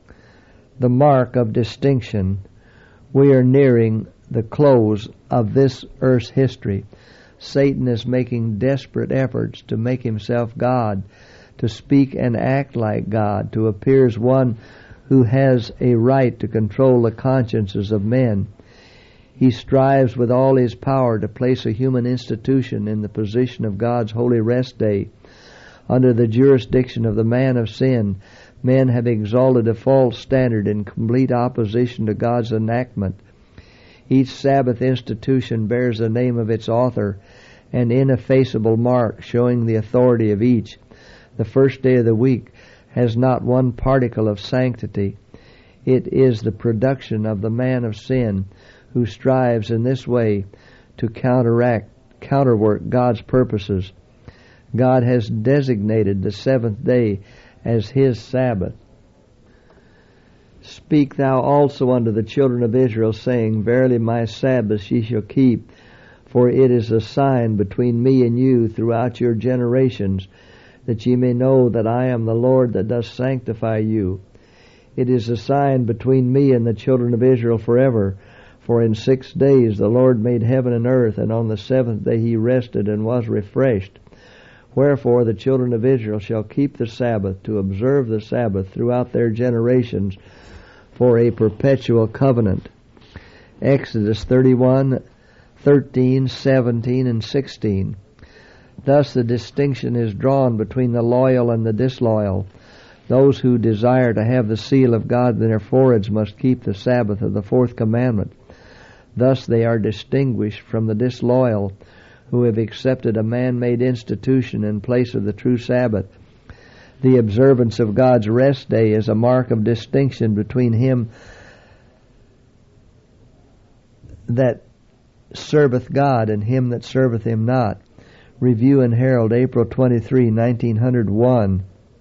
The mark of distinction. We are nearing the close of this earth's history. Satan is making desperate efforts to make himself God, to speak and act like God, to appear as one who has a right to control the consciences of men. He strives with all his power to place a human institution in the position of God's holy rest day. Under the jurisdiction of the man of sin, men have exalted a false standard in complete opposition to God's enactment. Each Sabbath institution bears the name of its author, an ineffaceable mark showing the authority of each. The first day of the week has not one particle of sanctity. It is the production of the man of sin who strives in this way to counterwork God's purposes. God has designated the seventh day as His Sabbath. Speak thou also unto the children of Israel, saying, Verily my Sabbaths ye shall keep, for it is a sign between me and you throughout your generations, that ye may know that I am the Lord that doth sanctify you. It is a sign between me and the children of Israel forever. For in 6 days the Lord made heaven and earth, and on the seventh day He rested and was refreshed. Wherefore the children of Israel shall keep the Sabbath, to observe the Sabbath throughout their generations, for a perpetual covenant. Exodus 31, 13, 17, and 16. Thus the distinction is drawn between the loyal and the disloyal. Those who desire to have the seal of God in their foreheads must keep the Sabbath of the fourth commandment. Thus they are distinguished from the disloyal, who have accepted a man-made institution in place of the true Sabbath. The observance of God's rest day is a mark of distinction between him that serveth God and him that serveth Him not. Review and Herald, April 23, 1901.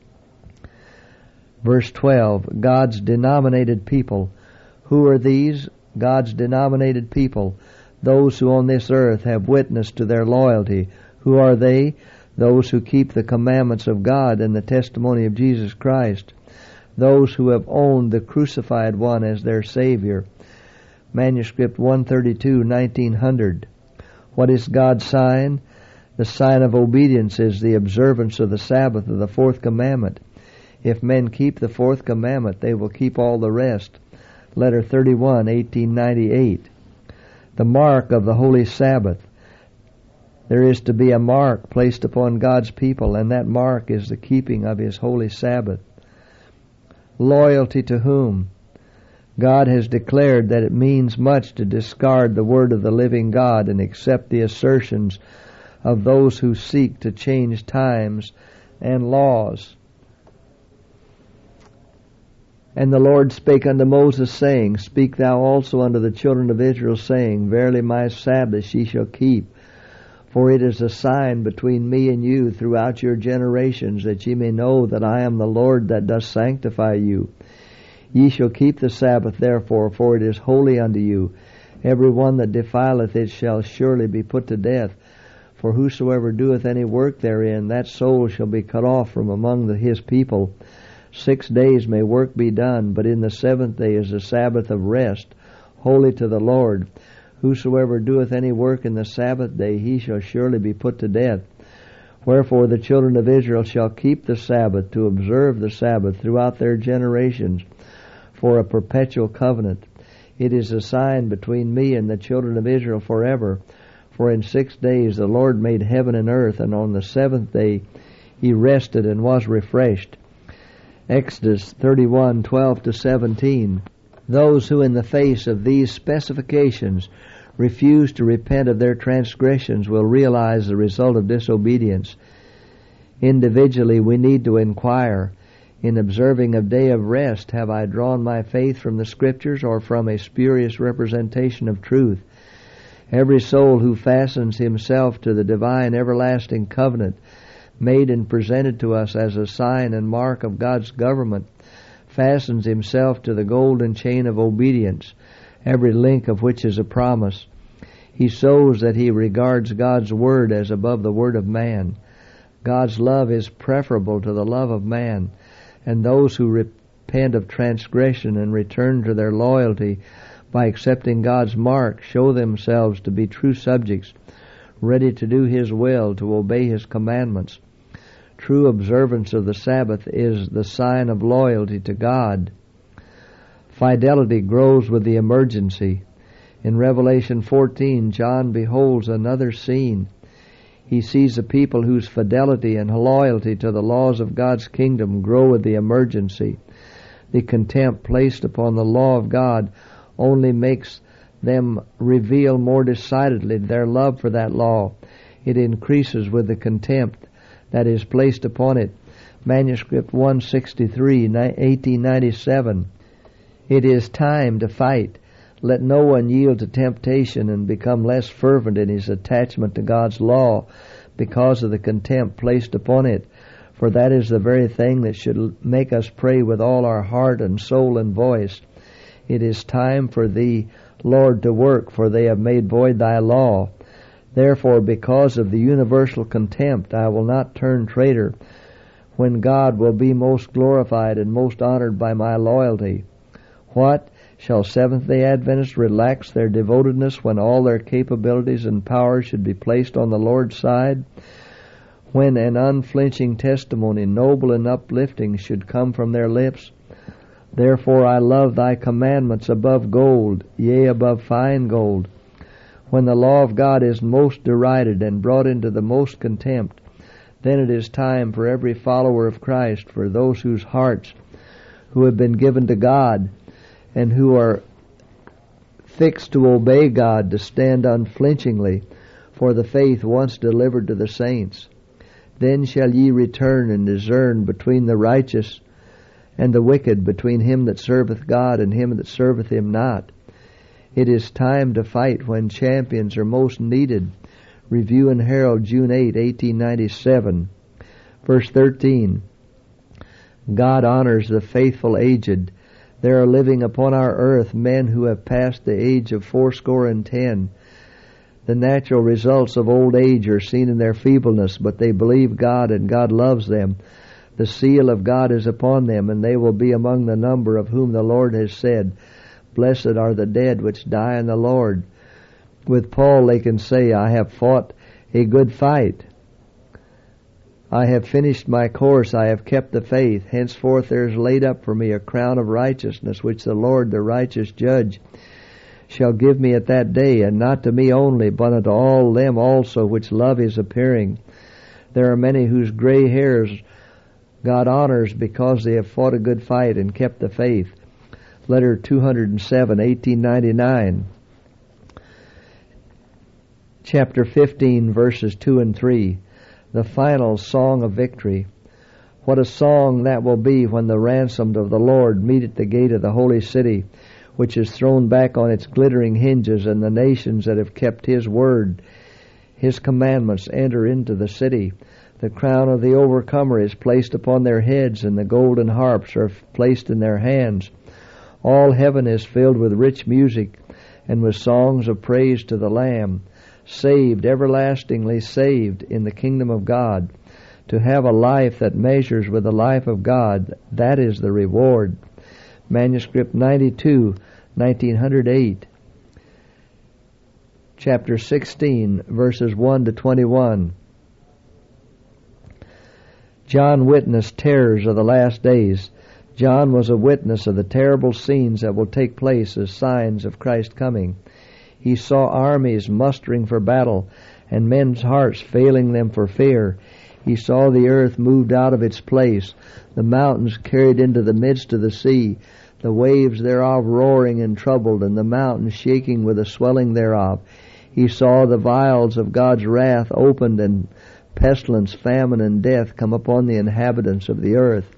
Verse 12, God's denominated people. Who are these? God's denominated people, those who on this earth have witnessed to their loyalty. Who are they? Those who keep the commandments of God and the testimony of Jesus Christ. Those who have owned the crucified one as their Savior. Manuscript 132, 1900. What is God's sign? The sign of obedience is the observance of the Sabbath of the fourth commandment. If men keep the fourth commandment, they will keep all the rest. Letter 31, 1898. The mark of the Holy Sabbath. There is to be a mark placed upon God's people, and that mark is the keeping of His holy Sabbath. Loyalty to whom? God has declared that it means much to discard the word of the living God and accept the assertions of those who seek to change times and laws. And the Lord spake unto Moses, saying, Speak thou also unto the children of Israel, saying, Verily my Sabbaths ye shall keep, for it is a sign between me and you throughout your generations, that ye may know that I am the Lord that doth sanctify you. Ye shall keep the Sabbath therefore, for it is holy unto you. Every one that defileth it shall surely be put to death. For whosoever doeth any work therein, that soul shall be cut off from among his people. 6 days may work be done, but in the 7th day is the Sabbath of rest, holy to the Lord. Whosoever doeth any work in the Sabbath day, he shall surely be put to death. Wherefore the children of Israel shall keep the Sabbath, to observe the Sabbath throughout their generations, for a perpetual covenant. It is a sign between me and the children of Israel forever. For in 6 days the Lord made heaven and earth, and on the 7th day He rested and was refreshed. Exodus 31:12-17. Those who in the face of these specifications refuse to repent of their transgressions will realize the result of disobedience. Individually, we need to inquire, in observing a day of rest, have I drawn my faith from the Scriptures or from a spurious representation of truth? Every soul who fastens himself to the divine everlasting covenant made and presented to us as a sign and mark of God's government fastens himself to the golden chain of obedience, every link of which is a promise. He shows that he regards God's word as above the word of man. God's love is preferable to the love of man, and those who repent of transgression and return to their loyalty by accepting God's mark show themselves to be true subjects, ready to do His will, to obey His commandments. True observance of the Sabbath is the sign of loyalty to God. Fidelity grows with the emergency. In Revelation 14, John beholds another scene. He sees a people whose fidelity and loyalty to the laws of God's kingdom grow with the emergency. The contempt placed upon the law of God only makes them reveal more decidedly their love for that law. It increases with the contempt that is placed upon it. Manuscript 163, 1897. It is time to fight. Let no one yield to temptation and become less fervent in his attachment to God's law because of the contempt placed upon it, for that is the very thing that should make us pray with all our heart and soul and voice. It is time for Thee, Lord, to work, for they have made void Thy law. Therefore, because of the universal contempt, I will not turn traitor, when God will be most glorified and most honored by my loyalty. What? Shall Seventh-day Adventists relax their devotedness when all their capabilities and powers should be placed on the Lord's side? When an unflinching testimony, noble and uplifting, should come from their lips? Therefore I love Thy commandments above gold, yea, above fine gold. When the law of God is most derided and brought into the most contempt, then it is time for every follower of Christ, for those whose hearts, who have been given to God, and who are fixed to obey God, to stand unflinchingly for the faith once delivered to the saints. Then shall ye return and discern between the righteous and the wicked, between him that serveth God and him that serveth Him not. It is time to fight when champions are most needed. Review and Herald, June 8, 1897. Verse 13. God honors the faithful aged. There are living upon our earth men who have passed the age of 80. The natural results of old age are seen in their feebleness, but they believe God and God loves them. The seal of God is upon them, and they will be among the number of whom the Lord has said, Blessed are the dead which die in the Lord. With Paul they can say, I have fought a good fight. I have finished my course, I have kept the faith. Henceforth there is laid up for me a crown of righteousness, which the Lord, the righteous judge, shall give me at that day, and not to me only, but unto all them also which love his appearing. There are many whose gray hairs God honors because they have fought a good fight and kept the faith. Letter 207, 1899. Chapter 15, verses 2 and 3. The final song of victory. What a song that will be when the ransomed of the Lord meet at the gate of the holy city, which is thrown back on its glittering hinges, and the nations that have kept his word, his commandments, enter into the city. The crown of the overcomer is placed upon their heads, and the golden harps are placed in their hands. All heaven is filled with rich music and with songs of praise to the Lamb. Saved, everlastingly saved in the kingdom of God. To have a life that measures with the life of God, that is the reward. Manuscript 92, 1908. Chapter 16, verses 1 to 21. John witnessed terrors of the last days. John was a witness of the terrible scenes that will take place as signs of Christ's coming. He saw armies mustering for battle, and men's hearts failing them for fear. He saw the earth moved out of its place, the mountains carried into the midst of the sea, the waves thereof roaring and troubled, and the mountains shaking with the swelling thereof. He saw the vials of God's wrath opened, and pestilence, famine, and death come upon the inhabitants of the earth.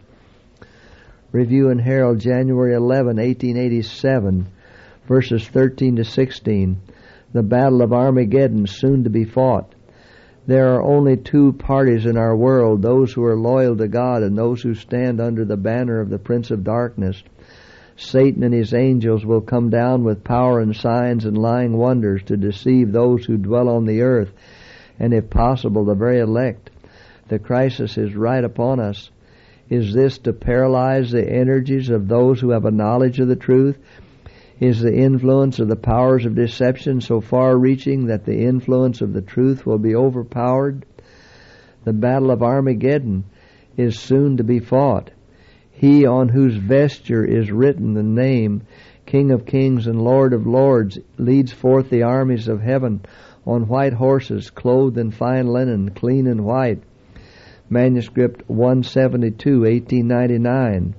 Review and Herald, January 11, 1887, verses 13 to 16. The Battle of Armageddon soon to be fought. There are only two parties in our world, those who are loyal to God and those who stand under the banner of the Prince of Darkness. Satan and his angels will come down with power and signs and lying wonders to deceive those who dwell on the earth, and if possible the very elect. The crisis is right upon us. Is this to paralyze the energies of those who have a knowledge of the truth? Is the influence of the powers of deception so far-reaching that the influence of the truth will be overpowered? The battle of Armageddon is soon to be fought. He on whose vesture is written the name, King of Kings and Lord of Lords, leads forth the armies of heaven on white horses, clothed in fine linen, clean and white. Manuscript 172, 1899.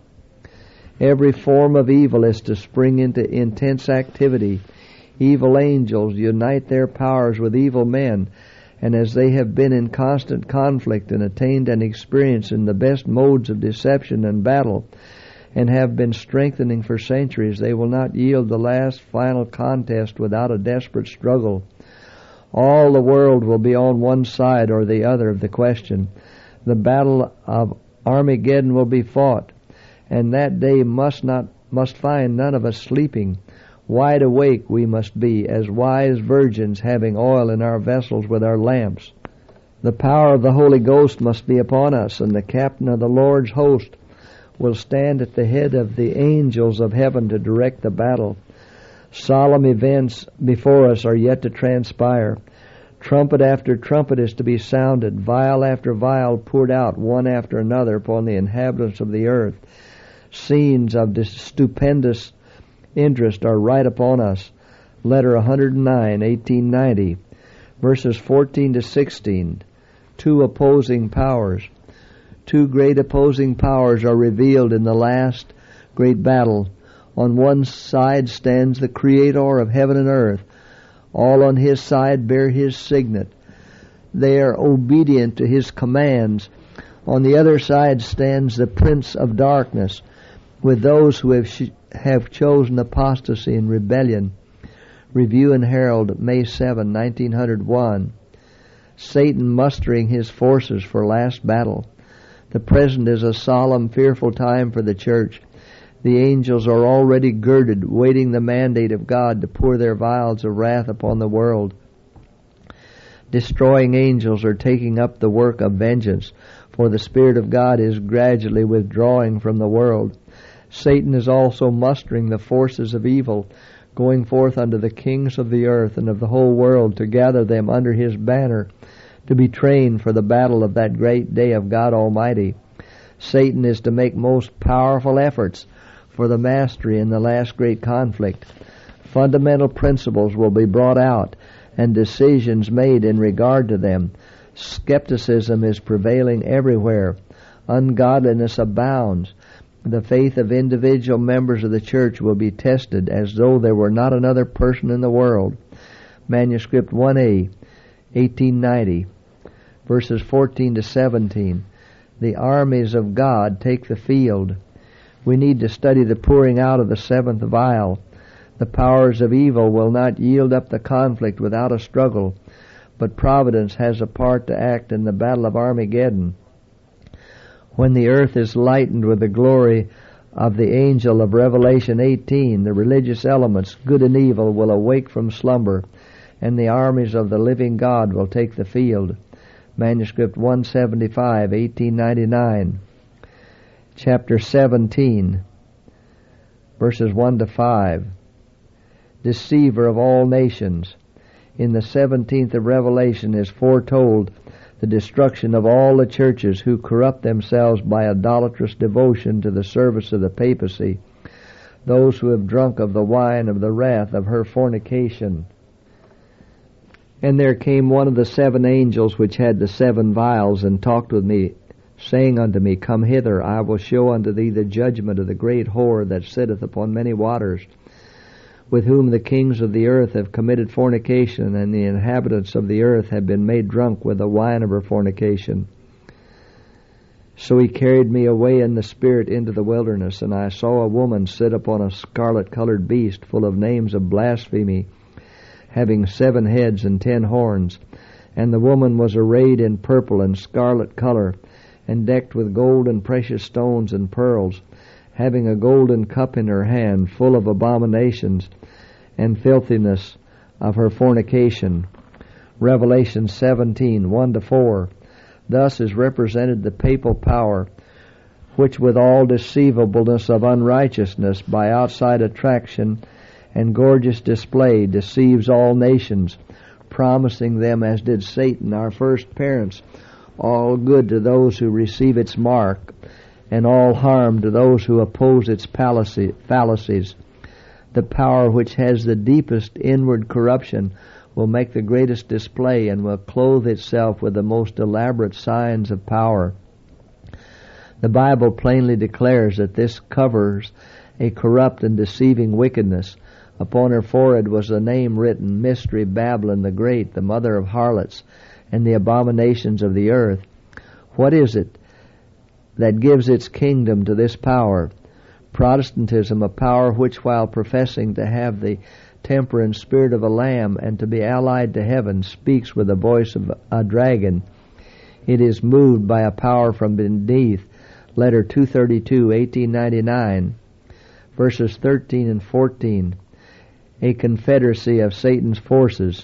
Every form of evil is to spring into intense activity. Evil angels unite their powers with evil men, and as they have been in constant conflict and attained an experience in the best modes of deception and battle, and have been strengthening for centuries, they will not yield the last final contest without a desperate struggle. All the world will be on one side or the other of the question. The battle of Armageddon will be fought, and that day must find none of us sleeping. Wide awake we must be, as wise virgins, having oil in our vessels with our lamps. The power of the Holy Ghost must be upon us, and the captain of the Lord's host will stand at the head of the angels of heaven to direct the battle. Solemn events before us are yet to transpire. Trumpet after trumpet is to be sounded, vial after vial poured out one after another upon the inhabitants of the earth. Scenes of stupendous interest are right upon us. Letter 109, 1890, verses 14 to 16. Two opposing powers. Two great opposing powers are revealed in the last great battle. On one side stands the Creator of heaven and earth. All on his side bear his signet. They are obedient to his commands. On the other side stands the Prince of Darkness, with those who have chosen apostasy and rebellion. Review and Herald, May 7, 1901. Satan mustering his forces for last battle. The present is a solemn, fearful time for the church. The angels are already girded, waiting the mandate of God to pour their vials of wrath upon the world. Destroying angels are taking up the work of vengeance, for the Spirit of God is gradually withdrawing from the world. Satan is also mustering the forces of evil, going forth unto the kings of the earth and of the whole world to gather them under his banner, to be trained for the battle of that great day of God Almighty. Satan is to make most powerful efforts for the mastery in the last great conflict. Fundamental principles will be brought out and decisions made in regard to them. Skepticism is prevailing everywhere. Ungodliness abounds. The faith of individual members of the church will be tested as though there were not another person in the world. Manuscript 1A, 1890, verses 14 to 17. The armies of God take the field. We need to study the pouring out of the seventh vial. The powers of evil will not yield up the conflict without a struggle, but providence has a part to act in the battle of Armageddon. When the earth is lightened with the glory of the angel of Revelation 18, the religious elements, good and evil, will awake from slumber, and the armies of the living God will take the field. Manuscript 175, 1899. Chapter 17, verses 1 to 5. Deceiver of all nations. In the 17th of Revelation is foretold the destruction of all the churches who corrupt themselves by idolatrous devotion to the service of the papacy, those who have drunk of the wine of the wrath of her fornication. And there came one of the seven angels which had the seven vials, and talked with me, saying unto me, Come hither, I will show unto thee the judgment of the great whore that sitteth upon many waters, with whom the kings of the earth have committed fornication, and the inhabitants of the earth have been made drunk with the wine of her fornication. So he carried me away in the spirit into the wilderness, and I saw a woman sit upon a scarlet-colored beast, full of names of blasphemy, having 7 heads and 10 horns. And the woman was arrayed in purple and scarlet color, and decked with gold and precious stones and pearls, having a golden cup in her hand, full of abominations and filthiness of her fornication. Revelation 17, 1 to 4. Thus is represented the papal power, which with all deceivableness of unrighteousness, by outside attraction and gorgeous display, deceives all nations, promising them, as did Satan, our first parents, all good to those who receive its mark, and all harm to those who oppose its fallacies. The power which has the deepest inward corruption will make the greatest display, and will clothe itself with the most elaborate signs of power. The Bible plainly declares that this covers a corrupt and deceiving wickedness. Upon her forehead was the name written, Mystery Babylon the Great, the mother of harlots and the abominations of the earth. What is it that gives its kingdom to this power? Protestantism, a power which, while professing to have the temper and spirit of a lamb and to be allied to heaven, speaks with the voice of a dragon. It is moved by a power from beneath. Letter 232, 1899, verses 13 and 14. A confederacy of Satan's forces.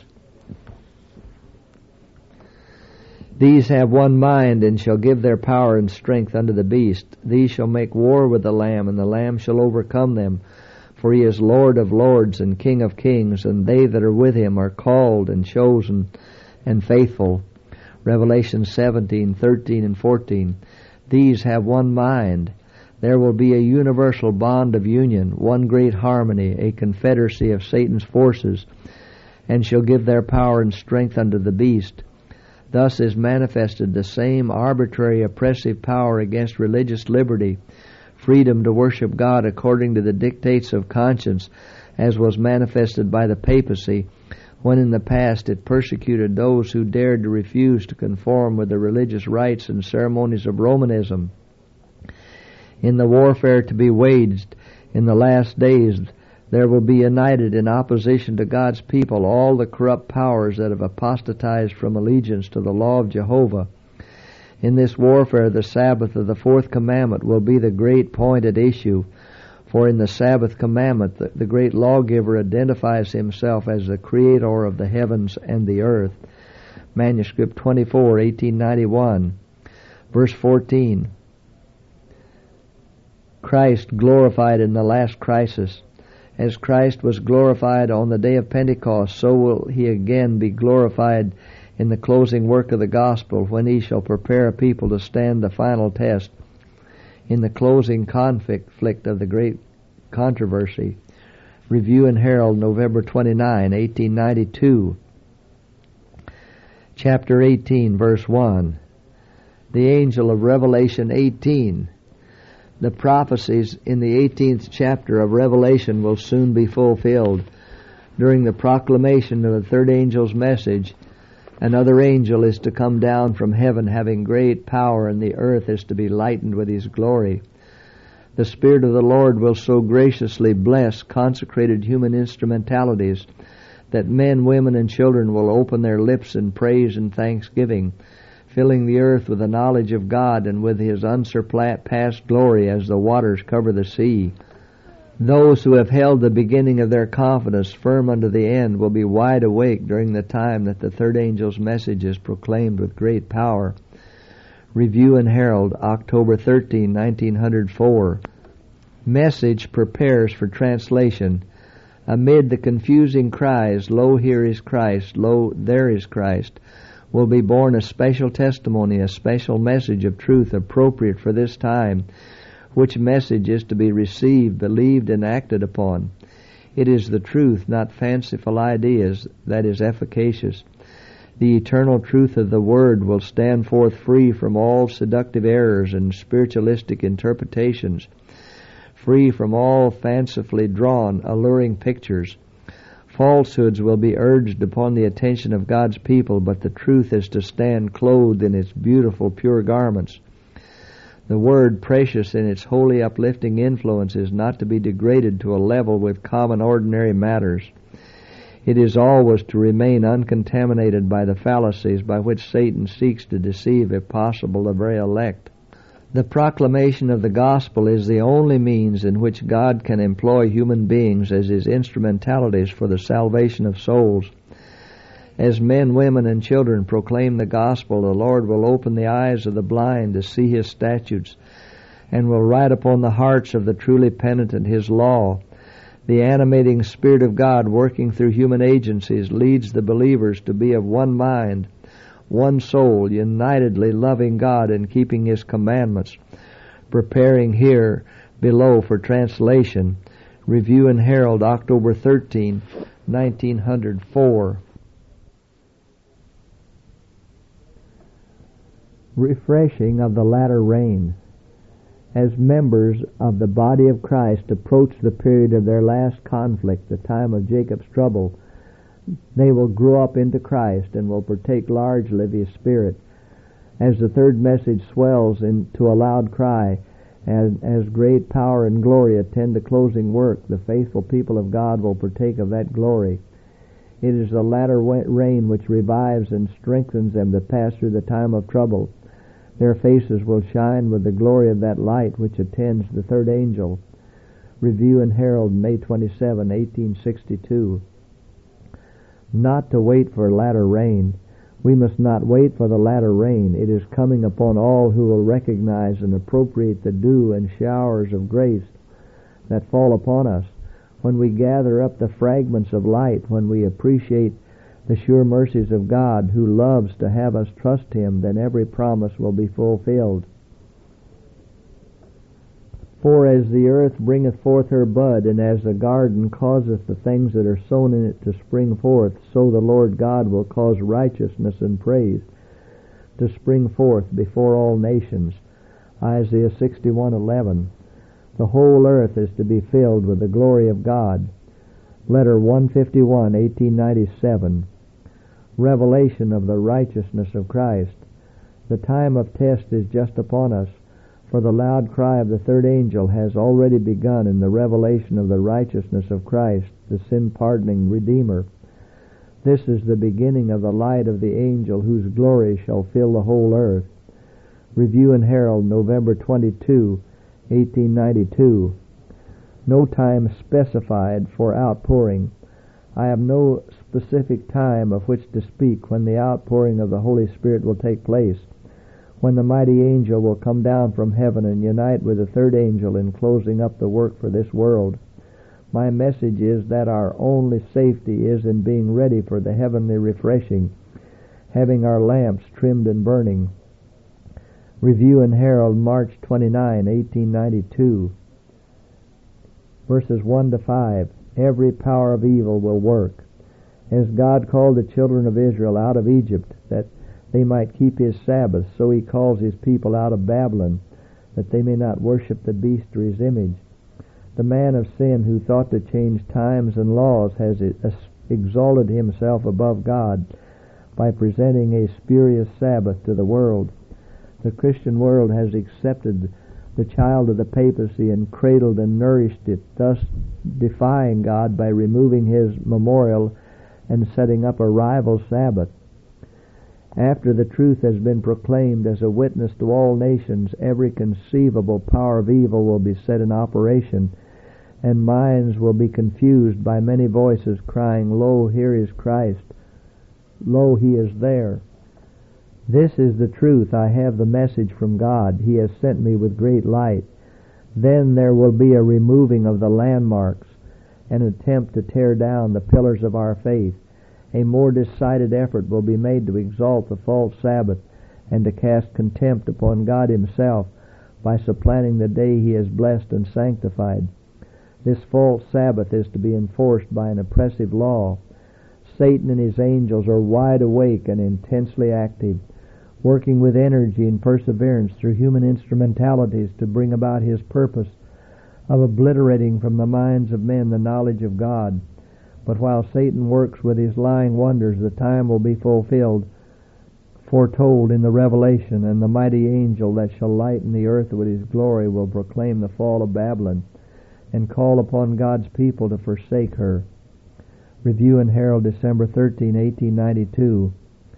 These have one mind, and shall give their power and strength unto the beast. These shall make war with the Lamb, and the Lamb shall overcome them. For he is Lord of lords and King of kings, and they that are with him are called and chosen and faithful. Revelation 17, 13 and 14. These have one mind. There will be a universal bond of union, one great harmony, a confederacy of Satan's forces, and shall give their power and strength unto the beast. Thus is manifested the same arbitrary oppressive power against religious liberty, freedom to worship God according to the dictates of conscience, as was manifested by the papacy, when in the past it persecuted those who dared to refuse to conform with the religious rites and ceremonies of Romanism. In the warfare to be waged in the last days, there will be united in opposition to God's people all the corrupt powers that have apostatized from allegiance to the law of Jehovah. In this warfare, the Sabbath of the fourth commandment will be the great point at issue, for in the Sabbath commandment the great lawgiver identifies himself as the creator of the heavens and the earth. Manuscript 24, 1891, verse 14. Christ glorified in the last crisis. As Christ was glorified on the day of Pentecost, so will he again be glorified in the closing work of the gospel, when he shall prepare a people to stand the final test, in the closing conflict of the great controversy. Review and Herald, November 29, 1892. Chapter 18, verse 1. The angel of Revelation 18. The prophecies in the 18th chapter of Revelation will soon be fulfilled. During the proclamation of the third angel's message, another angel is to come down from heaven having great power, and the earth is to be lightened with his glory. The Spirit of the Lord will so graciously bless consecrated human instrumentalities that men, women, and children will open their lips in praise and thanksgiving, filling the earth with the knowledge of God and with his unsurpassed glory as the waters cover the sea. Those who have held the beginning of their confidence firm unto the end will be wide awake during the time that the third angel's message is proclaimed with great power. Review and Herald, October 13, 1904. Message prepares for translation. Amid the confusing cries, "Lo, here is Christ, lo, there is Christ," will be born a special testimony, a special message of truth appropriate for this time, which message is to be received, believed, and acted upon. It is the truth, not fanciful ideas, that is efficacious. The eternal truth of the Word will stand forth free from all seductive errors and spiritualistic interpretations, free from all fancifully drawn, alluring pictures. Falsehoods will be urged upon the attention of God's people, but the truth is to stand clothed in its beautiful, pure garments. The Word, precious in its holy, uplifting influence, is not to be degraded to a level with common, ordinary matters. It is always to remain uncontaminated by the fallacies by which Satan seeks to deceive, if possible, the very elect. The proclamation of the gospel is the only means in which God can employ human beings as his instrumentalities for the salvation of souls. As men, women, and children proclaim the gospel, the Lord will open the eyes of the blind to see his statutes, and will write upon the hearts of the truly penitent his law. The animating Spirit of God, working through human agencies, leads the believers to be of one mind, one soul, unitedly loving God and keeping his commandments. Preparing here below for translation. Review and Herald, October 13, 1904. Refreshing of the latter rain. As members of the body of Christ approach the period of their last conflict, the time of Jacob's trouble, they will grow up into Christ and will partake largely of his Spirit. As the third message swells into a loud cry, as great power and glory attend the closing work, the faithful people of God will partake of that glory. It is the latter rain which revives and strengthens them to pass through the time of trouble. Their faces will shine with the glory of that light which attends the third angel. Review and Herald, May 27, 1862. Not to wait for latter rain. We must not wait for the latter rain. It is coming upon all who will recognize and appropriate the dew and showers of grace that fall upon us. When we gather up the fragments of light, when we appreciate the sure mercies of God, who loves to have us trust him, then every promise will be fulfilled. For as the earth bringeth forth her bud, and as the garden causeth the things that are sown in it to spring forth, so the Lord God will cause righteousness and praise to spring forth before all nations. Isaiah 61:11. The whole earth is to be filled with the glory of God. Letter 151, 1897. Revelation of the righteousness of Christ. The time of test is just upon us, for the loud cry of the third angel has already begun in the revelation of the righteousness of Christ, the sin-pardoning Redeemer. This is the beginning of the light of the angel whose glory shall fill the whole earth. Review and Herald, November 22, 1892. No time specified for outpouring. I have no specific time of which to speak when the outpouring of the Holy Spirit will take place, when the mighty angel will come down from heaven and unite with the third angel in closing up the work for this world. My message is that our only safety is in being ready for the heavenly refreshing. having our lamps trimmed and burning. Review and Herald, March 29, 1892. Verses 1 to 5. Every power of evil will work. As God called the children of Israel out of Egypt, that they might keep his Sabbath, so he calls his people out of Babylon, that they may not worship the beast or his image. The man of sin who thought to change times and laws has exalted himself above God by presenting a spurious Sabbath to the world. The Christian world has accepted the child of the papacy and cradled and nourished it, thus defying God by removing his memorial and setting up a rival Sabbath. After the truth has been proclaimed as a witness to all nations, every conceivable power of evil will be set in operation, and minds will be confused by many voices crying, "Lo, here is Christ. Lo, he is there." This is the truth. I have the message from God. He has sent me with great light. Then there will be a removing of the landmarks, an attempt to tear down the pillars of our faith. A more decided effort will be made to exalt the false Sabbath and to cast contempt upon God himself by supplanting the day he has blessed and sanctified. This false Sabbath is to be enforced by an oppressive law. Satan and his angels are wide awake and intensely active, working with energy and perseverance through human instrumentalities to bring about his purpose of obliterating from the minds of men the knowledge of God. But while Satan works with his lying wonders, the time will be fulfilled, foretold in the Revelation, and the mighty angel that shall lighten the earth with his glory will proclaim the fall of Babylon and call upon God's people to forsake her. Review and Herald, December 13, 1892.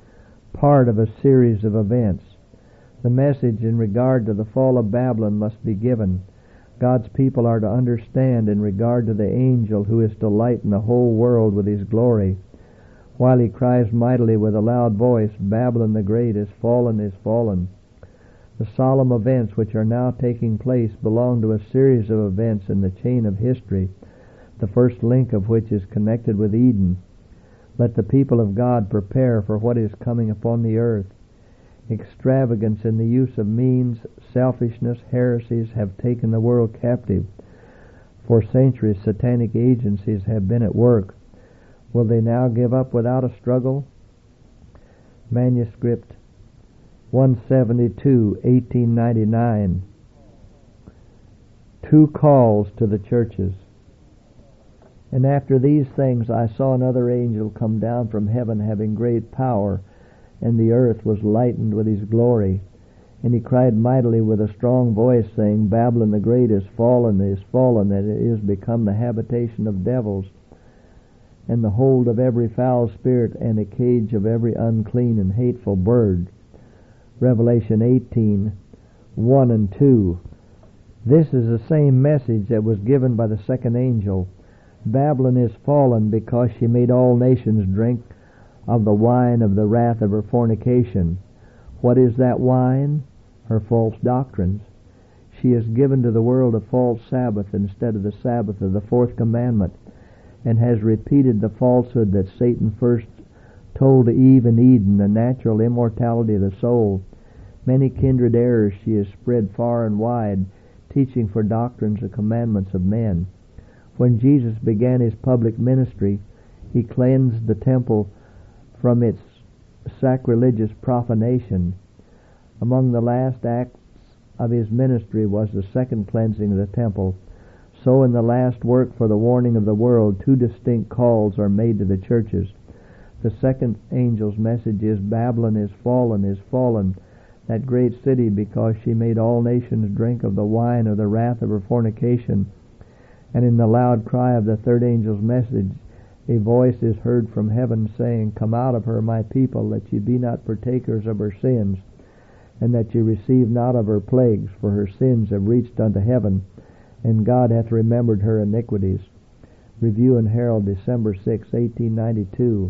Part of a series of events. The message in regard to the fall of Babylon must be given. God's people are to understand in regard to the angel who is to lighten the whole world with his glory. While he cries mightily with a loud voice, "Babylon the Great is fallen, is fallen." The solemn events which are now taking place belong to a series of events in the chain of history, the first link of which is connected with Eden. Let the people of God prepare for what is coming upon the earth. Extravagance in the use of means, selfishness, heresies have taken the world captive. For centuries satanic agencies have been at work. Will they now give up without a struggle? Manuscript 172, 1899. Two calls to the churches. And after these things I saw another angel come down from heaven, having great power, and the earth was lightened with his glory. And he cried mightily with a strong voice, saying, "Babylon the Great is fallen, that it is become the habitation of devils, and the hold of every foul spirit, and a cage of every unclean and hateful bird." Revelation 18, 1 and 2. This is the same message that was given by the second angel. Babylon is fallen because she made all nations drink of the wine of the wrath of her fornication. What is that wine? Her false doctrines. She has given to the world a false Sabbath instead of the Sabbath of the fourth commandment, and has repeated the falsehood that Satan first told to Eve in Eden, the natural immortality of the soul. Many kindred errors she has spread far and wide, teaching for doctrines the commandments of men. When Jesus began his public ministry, he cleansed the temple from its sacrilegious profanation. Among the last acts of his ministry was the second cleansing of the temple. So in the last work for the warning of the world, two distinct calls are made to the churches. The second angel's message is, "Babylon is fallen, that great city, because she made all nations drink of the wine of the wrath of her fornication." And in the loud cry of the third angel's message, a voice is heard from heaven saying, "Come out of her, my people, that ye be not partakers of her sins, and that ye receive not of her plagues, for her sins have reached unto heaven, and God hath remembered her iniquities." Review and Herald, December 6, 1892.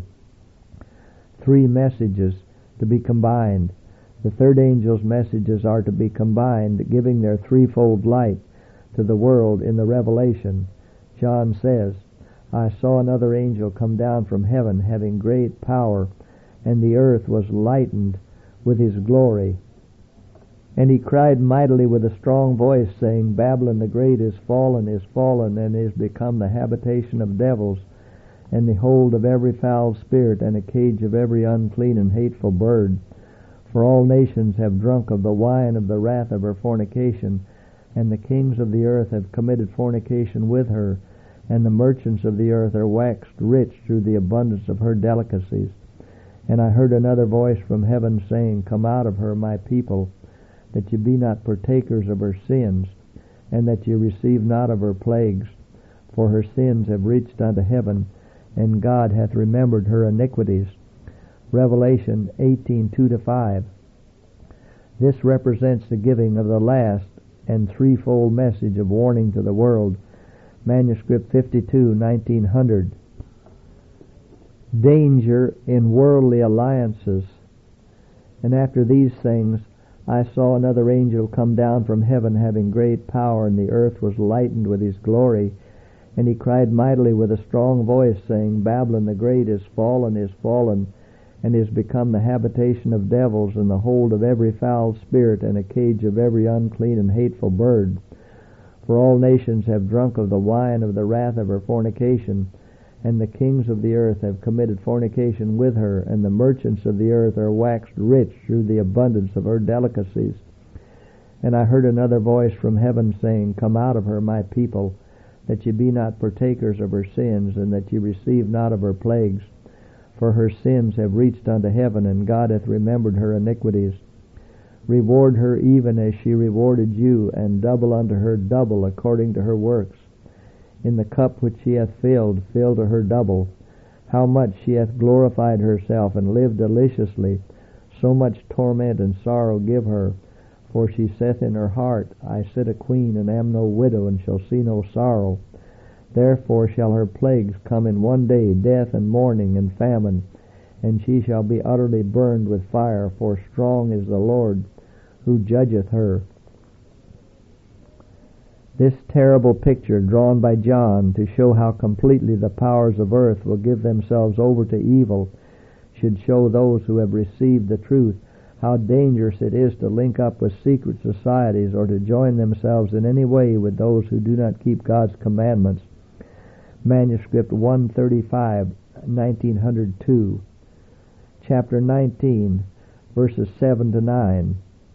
Three messages to be combined. The third angel's messages are to be combined, giving their threefold light to the world in the Revelation. John says, "I saw another angel come down from heaven, having great power, and the earth was lightened with his glory. And he cried mightily with a strong voice, saying, Babylon the great is fallen, and is become the habitation of devils, and the hold of every foul spirit, and a cage of every unclean and hateful bird. For all nations have drunk of the wine of the wrath of her fornication, and the kings of the earth have committed fornication with her, and the merchants of the earth are waxed rich through the abundance of her delicacies. And I heard another voice from heaven saying, Come out of her, my people, that ye be not partakers of her sins, and that ye receive not of her plagues. For her sins have reached unto heaven, and God hath remembered her iniquities. Revelation 18:2-5. This represents the giving of the last and threefold message of warning to the world. Manuscript 52, 1900. Danger in worldly alliances. And after these things I saw another angel come down from heaven, having great power, and the earth was lightened with his glory. And he cried mightily with a strong voice, saying, Babylon the great is fallen, and is become the habitation of devils, and the hold of every foul spirit, and a cage of every unclean and hateful bird. For all nations have drunk of the wine of the wrath of her fornication, and the kings of the earth have committed fornication with her, and the merchants of the earth are waxed rich through the abundance of her delicacies. And I heard another voice from heaven saying, Come out of her, my people, that ye be not partakers of her sins, and that ye receive not of her plagues. For her sins have reached unto heaven, and God hath remembered her iniquities. Reward her even as she rewarded you, and double unto her double according to her works. In the cup which she hath filled, fill to her double. How much she hath glorified herself, and lived deliciously, so much torment and sorrow give her. For she saith in her heart, I sit a queen, and am no widow, and shall see no sorrow. Therefore shall her plagues come in one day, death and mourning and famine, and she shall be utterly burned with fire, for strong is the Lord who judgeth her. This terrible picture, drawn by John to show how completely the powers of earth will give themselves over to evil, should show those who have received the truth how dangerous it is to link up with secret societies or to join themselves in any way with those who do not keep God's commandments. Manuscript 135, 1902. Chapter 19, verses 7-9.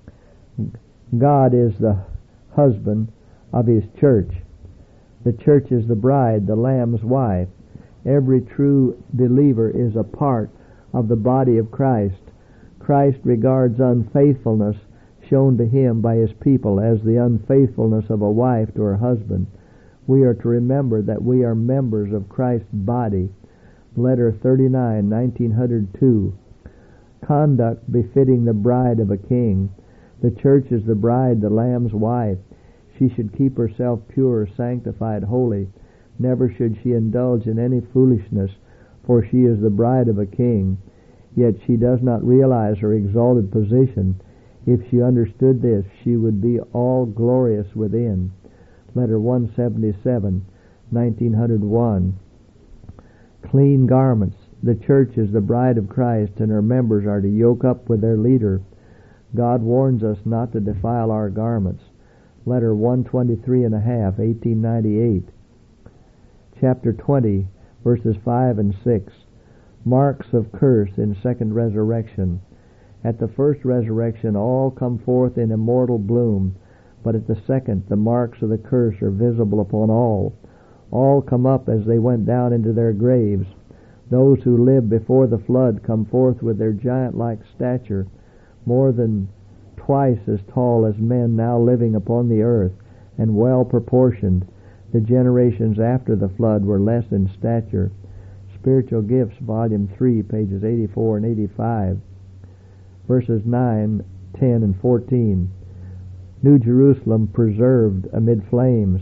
God is the husband of his church. The church is the bride, the Lamb's wife. Every true believer is a part of the body of Christ. Christ regards unfaithfulness shown to him by his people as the unfaithfulness of a wife to her husband. We are to remember that we are members of Christ's body. Letter 39, 1902. Conduct befitting the bride of a king. The church is the bride, the Lamb's wife. She should keep herself pure, sanctified, holy. Never should she indulge in any foolishness, for she is the bride of a king. Yet she does not realize her exalted position. If she understood this, she would be all glorious within. Letter 177, 1901. Clean garments. The church is the bride of Christ, and her members are to yoke up with their leader. God warns us not to defile our garments. Letter 123 and a half, 1898. Chapter 20, verses 5 and 6. Marks of curse in second resurrection. At the first resurrection all come forth in immortal bloom, but at the second the marks of the curse are visible upon all. All come up as they went down into their graves. Those who lived before the flood come forth with their giant-like stature, more than twice as tall as men now living upon the earth, and well proportioned. The generations after the flood were less in stature. Spiritual Gifts, Volume 3, pages 84 and 85. Verses 9, 10, and 14. New Jerusalem preserved amid flames.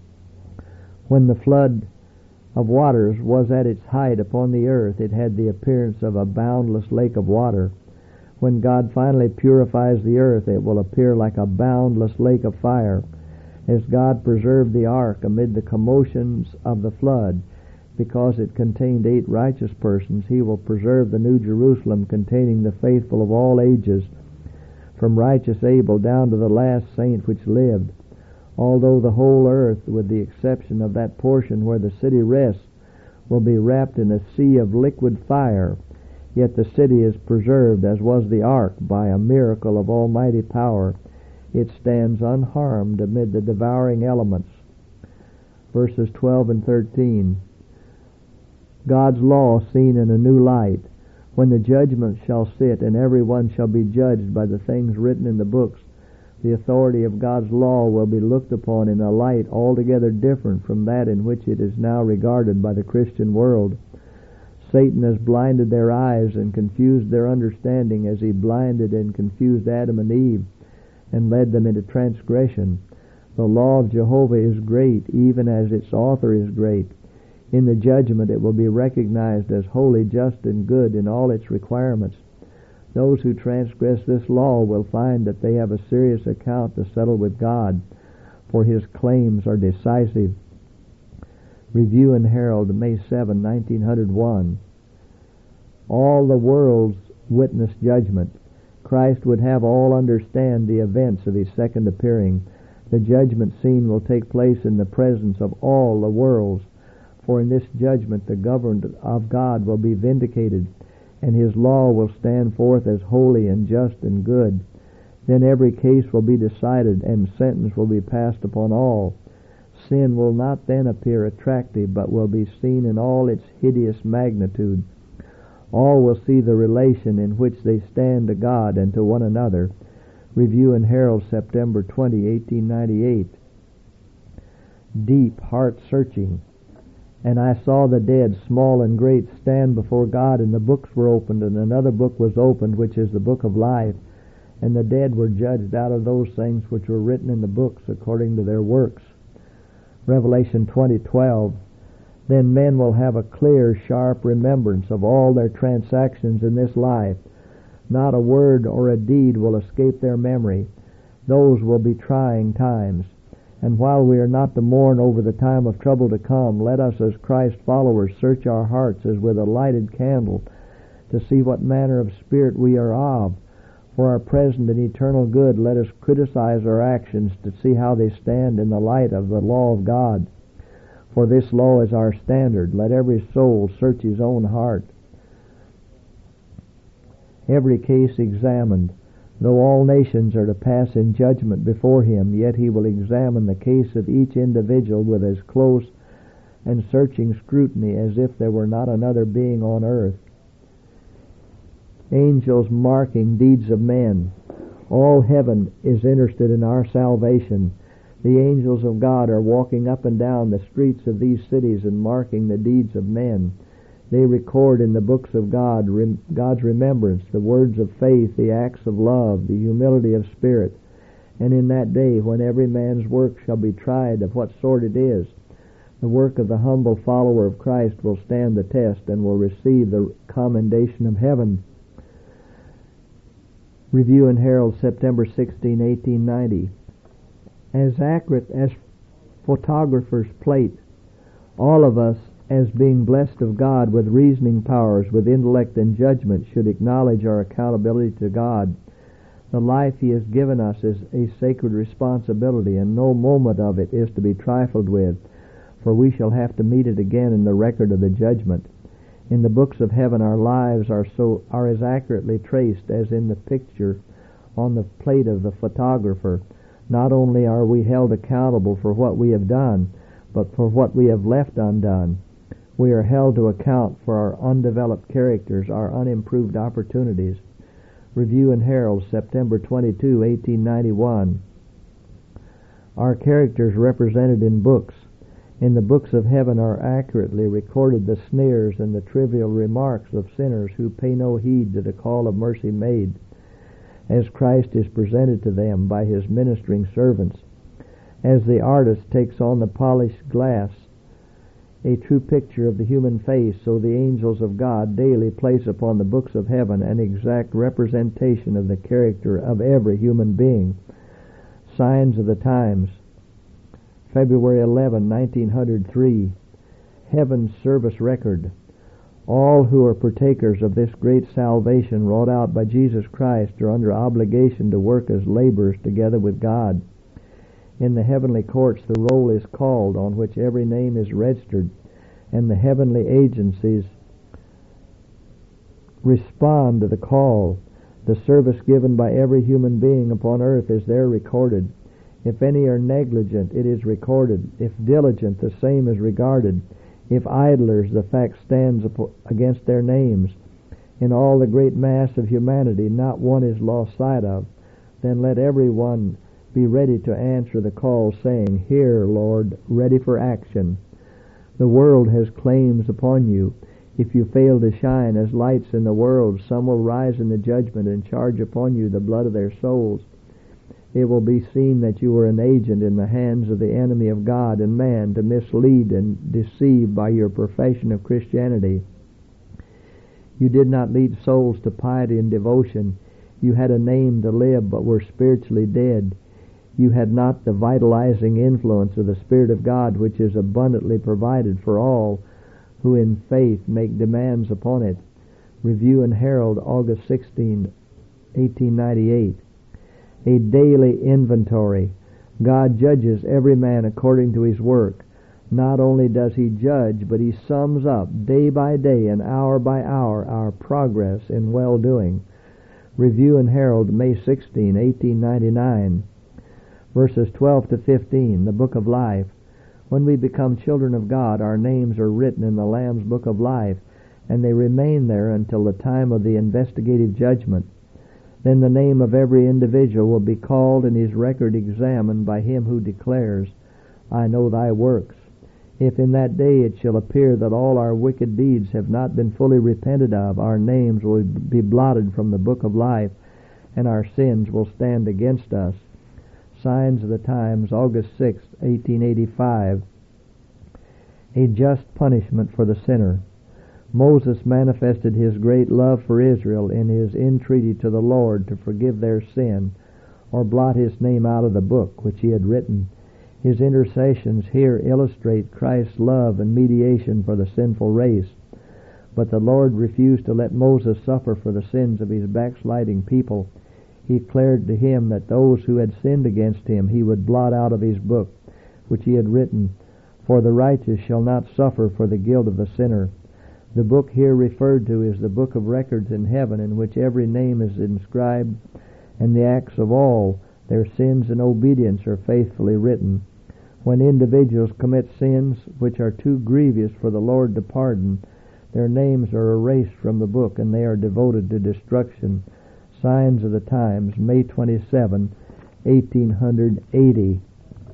When the flood of waters was at its height upon the earth, it had the appearance of a boundless lake of water. When God finally purifies the earth, it will appear like a boundless lake of fire. As God preserved the ark amid the commotions of the flood, because it contained 8 righteous persons, he will preserve the New Jerusalem containing the faithful of all ages, from righteous Abel down to the last saint which lived. Although the whole earth, with the exception of that portion where the city rests, will be wrapped in a sea of liquid fire, yet the city is preserved, as was the ark, by a miracle of almighty power. It stands unharmed amid the devouring elements. Verses 12 and 13. God's law seen in a new light. When the judgment shall sit, and every one shall be judged by the things written in the books, the authority of God's law will be looked upon in a light altogether different from that in which it is now regarded by the Christian world. Satan has blinded their eyes and confused their understanding, as he blinded and confused Adam and Eve and led them into transgression. The law of Jehovah is great, even as its author is great. In the judgment it will be recognized as holy, just, and good in all its requirements. Those who transgress this law will find that they have a serious account to settle with God, for his claims are decisive. Review and Herald, May 7, 1901. All the world's witness judgment. Christ would have all understand the events of his second appearing. The judgment scene will take place in the presence of all the worlds, for in this judgment the government of God will be vindicated, and his law will stand forth as holy and just and good. Then every case will be decided, and sentence will be passed upon all. Sin will not then appear attractive, but will be seen in all its hideous magnitude. All will see the relation in which they stand to God and to one another. Review and Herald, September 20, 1898. Deep, heart-searching. And I saw the dead, small and great, stand before God, and the books were opened, and another book was opened, which is the book of life. And the dead were judged out of those things which were written in the books according to their works. Revelation 20:12. Then men will have a clear, sharp remembrance of all their transactions in this life. Not a word or a deed will escape their memory. Those will be trying times. And while we are not to mourn over the time of trouble to come, let us as Christ followers search our hearts as with a lighted candle to see what manner of spirit we are of. For our present and eternal good, let us criticize our actions to see how they stand in the light of the law of God. For this law is our standard. Let every soul search his own heart. Every case examined. Though all nations are to pass in judgment before him, yet he will examine the case of each individual with as close and searching scrutiny as if there were not another being on earth. Angels marking deeds of men. All heaven is interested in our salvation. The angels of God are walking up and down the streets of these cities and marking the deeds of men. They record in the books of God God's remembrance, the words of faith, the acts of love, the humility of spirit. And in that day, when every man's work shall be tried of what sort it is, the work of the humble follower of Christ will stand the test and will receive the commendation of heaven. Review and Herald, September 16, 1890. As accurate as photographer's plate, all of us, as being blessed of God with reasoning powers, with intellect and judgment, should acknowledge our accountability to God. The life he has given us is a sacred responsibility, and no moment of it is to be trifled with, for we shall have to meet it again in the record of the judgment. In the books of heaven our lives are as accurately traced as in the picture on the plate of the photographer. Not only are we held accountable for what we have done, but for what we have left undone. We are held to account for our undeveloped characters, our unimproved opportunities. Review and Herald, September 22, 1891. Our characters represented in books. In the books of heaven are accurately recorded the sneers and the trivial remarks of sinners who pay no heed to the call of mercy made, as Christ is presented to them by his ministering servants. As the artist takes on the polished glass a true picture of the human face, so the angels of God daily place upon the books of heaven an exact representation of the character of every human being. Signs of the Times, February 11, 1903. heaven's service record. All who are partakers of this great salvation wrought out by Jesus Christ are under obligation to work as laborers together with God. In the heavenly courts the roll is called on which every name is registered, and the heavenly agencies respond to the call. The service given by every human being upon earth is there recorded. If any are negligent, it is recorded. If diligent, the same is regarded. If idlers, the fact stands against their names. In all the great mass of humanity, not one is lost sight of. Then let every one be ready to answer the call, saying, "Here, Lord," ready for action. The world has claims upon you. If you fail to shine as lights in the world, some will rise in the judgment and charge upon you the blood of their souls. It will be seen that you are an agent in the hands of the enemy of God and man to mislead and deceive by your profession of Christianity. You did not lead souls to piety and devotion. You had a name to live but were spiritually dead. You had not the vitalizing influence of the Spirit of God, which is abundantly provided for all who in faith make demands upon it. Review and Herald, August 16, 1898. A daily inventory. God judges every man according to his work. Not only does he judge, but he sums up day by day and hour by hour our progress in well-doing. Review and Herald, May 16, 1899. Verses 12 to 15, the Book of Life. When we become children of God, our names are written in the Lamb's Book of Life, and they remain there until the time of the investigative judgment. Then the name of every individual will be called and his record examined by him who declares, "I know thy works." If in that day it shall appear that all our wicked deeds have not been fully repented of, our names will be blotted from the book of life, and our sins will stand against us. Signs of the Times, August 6, 1885. A just punishment for the sinner. Moses manifested his great love for Israel in his entreaty to the Lord to forgive their sin, or blot his name out of the book which he had written. His intercessions here illustrate Christ's love and mediation for the sinful race. But the Lord refused to let Moses suffer for the sins of his backsliding people. He declared to him that those who had sinned against him he would blot out of his book, which he had written, "For the righteous shall not suffer for the guilt of the sinner." The book here referred to is the book of records in heaven, in which every name is inscribed, and the acts of all, their sins and obedience, are faithfully written. When individuals commit sins which are too grievous for the Lord to pardon, their names are erased from the book, and they are devoted to destruction. Signs of the Times, May 27, 1880.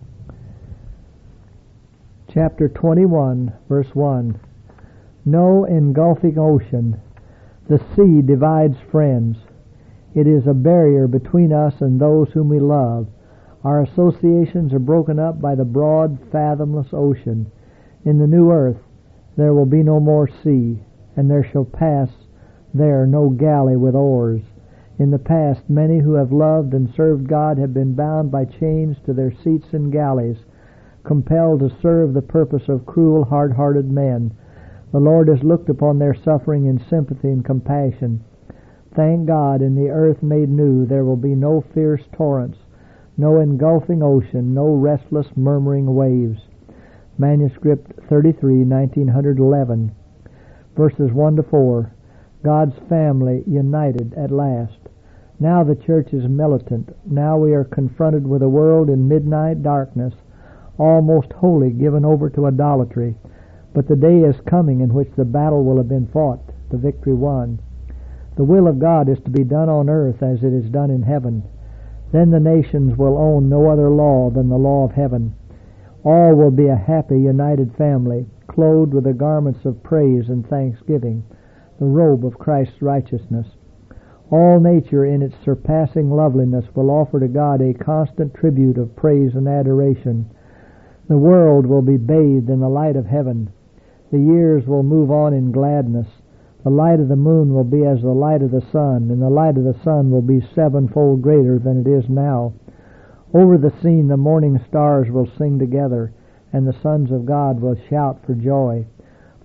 Chapter 21, verse 1. No engulfing ocean. The sea divides friends. It is a barrier between us and those whom we love. Our associations are broken up by the broad, fathomless ocean. In the new earth there will be no more sea, and there shall pass there no galley with oars. In the past, many who have loved and served God have been bound by chains to their seats in galleys, compelled to serve the purpose of cruel, hard-hearted men. The Lord has looked upon their suffering in sympathy and compassion. Thank God, in the earth made new there will be no fierce torrents, no engulfing ocean, no restless, murmuring waves. Manuscript 33, 1911. Verses 1 to 4. God's family united at last. Now the church is militant. Now we are confronted with a world in midnight darkness, almost wholly given over to idolatry. But the day is coming in which the battle will have been fought, the victory won. The will of God is to be done on earth as it is done in heaven. Then the nations will own no other law than the law of heaven. All will be a happy, united family, clothed with the garments of praise and thanksgiving, the robe of Christ's righteousness. All nature in its surpassing loveliness will offer to God a constant tribute of praise and adoration. The world will be bathed in the light of heaven. The years will move on in gladness. The light of the moon will be as the light of the sun, and the light of the sun will be sevenfold greater than it is now. Over the scene the morning stars will sing together, and the sons of God will shout for joy.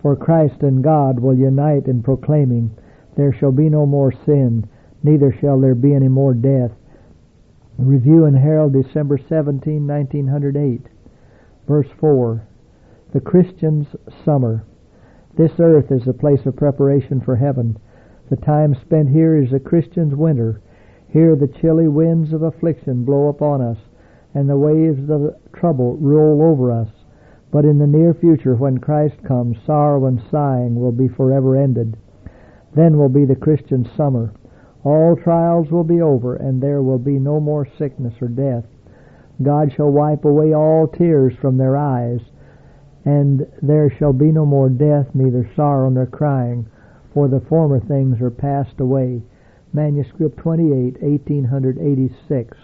For Christ and God will unite in proclaiming, there shall be no more sin, neither shall there be any more death. Review and Herald, December 17, 1908. Verse 4. The Christian's summer. This earth is a place of preparation for heaven. The time spent here is a Christian's winter. Here the chilly winds of affliction blow upon us, and the waves of trouble roll over us. But in the near future, when Christ comes, sorrow and sighing will be forever ended. Then will be the Christian's summer. All trials will be over, and there will be no more sickness or death. God shall wipe away all tears from their eyes, and there shall be no more death, neither sorrow nor crying, for the former things are passed away. Manuscript 28, 1886.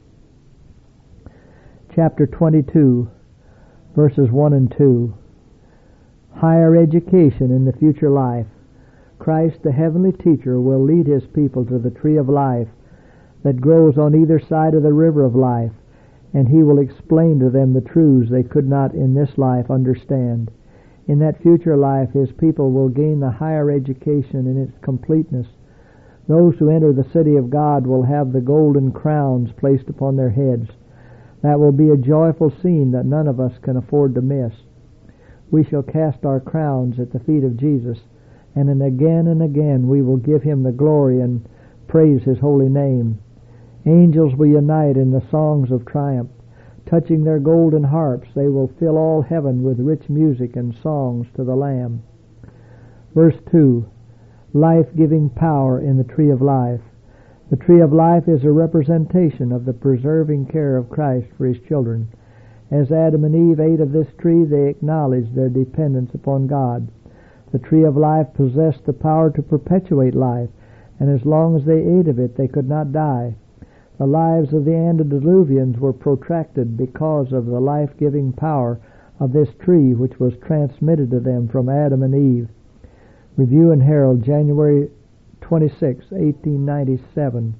Chapter 22, verses 1 and 2. Higher education in the future life. Christ, the heavenly teacher, will lead his people to the tree of life that grows on either side of the river of life, and he will explain to them the truths they could not in this life understand. In that future life, his people will gain the higher education in its completeness. Those who enter the city of God will have the golden crowns placed upon their heads. That will be a joyful scene that none of us can afford to miss. We shall cast our crowns at the feet of Jesus, and again we will give him the glory and praise his holy name. Angels will unite in the songs of triumph. Touching their golden harps, they will fill all heaven with rich music and songs to the Lamb. Verse 2. Life-giving power in the tree of life. The tree of life is a representation of the preserving care of Christ for his children. As Adam and Eve ate of this tree, they acknowledged their dependence upon God. The tree of life possessed the power to perpetuate life, and as long as they ate of it, they could not die. The lives of the antediluvians were protracted because of the life-giving power of this tree, which was transmitted to them from Adam and Eve. Review and Herald, January 26, 1897.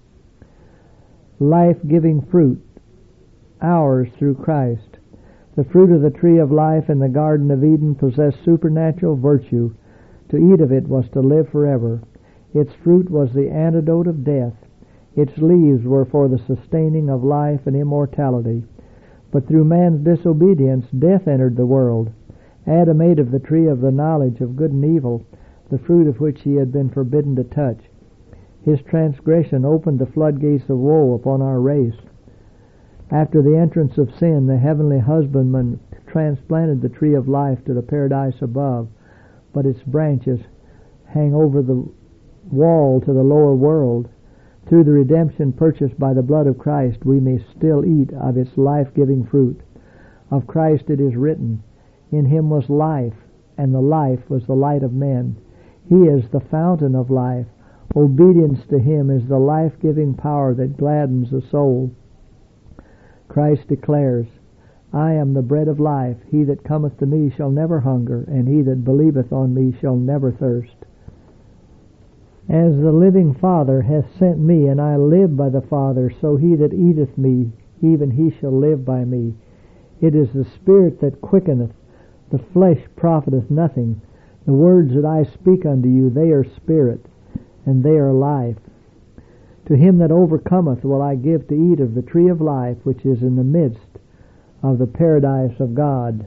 Life-giving fruit, ours through Christ. The fruit of the tree of life in the Garden of Eden possessed supernatural virtue. To eat of it was to live forever. Its fruit was the antidote of death. Its leaves were for the sustaining of life and immortality. But through man's disobedience, death entered the world. Adam ate of the tree of the knowledge of good and evil, the fruit of which he had been forbidden to touch. His transgression opened the floodgates of woe upon our race. After the entrance of sin, the heavenly husbandman transplanted the tree of life to the paradise above, but its branches hang over the wall to the lower world. Through the redemption purchased by the blood of Christ, we may still eat of its life-giving fruit. Of Christ it is written, in him was life, and the life was the light of men. He is the fountain of life. Obedience to him is the life-giving power that gladdens the soul. Christ declares, I am the bread of life. He that cometh to me shall never hunger, and he that believeth on me shall never thirst. As the living Father hath sent me, and I live by the Father, so he that eateth me, even he shall live by me. It is the Spirit that quickeneth, the flesh profiteth nothing. The words that I speak unto you, they are spirit, and they are life. To him that overcometh will I give to eat of the tree of life, which is in the midst of the paradise of God.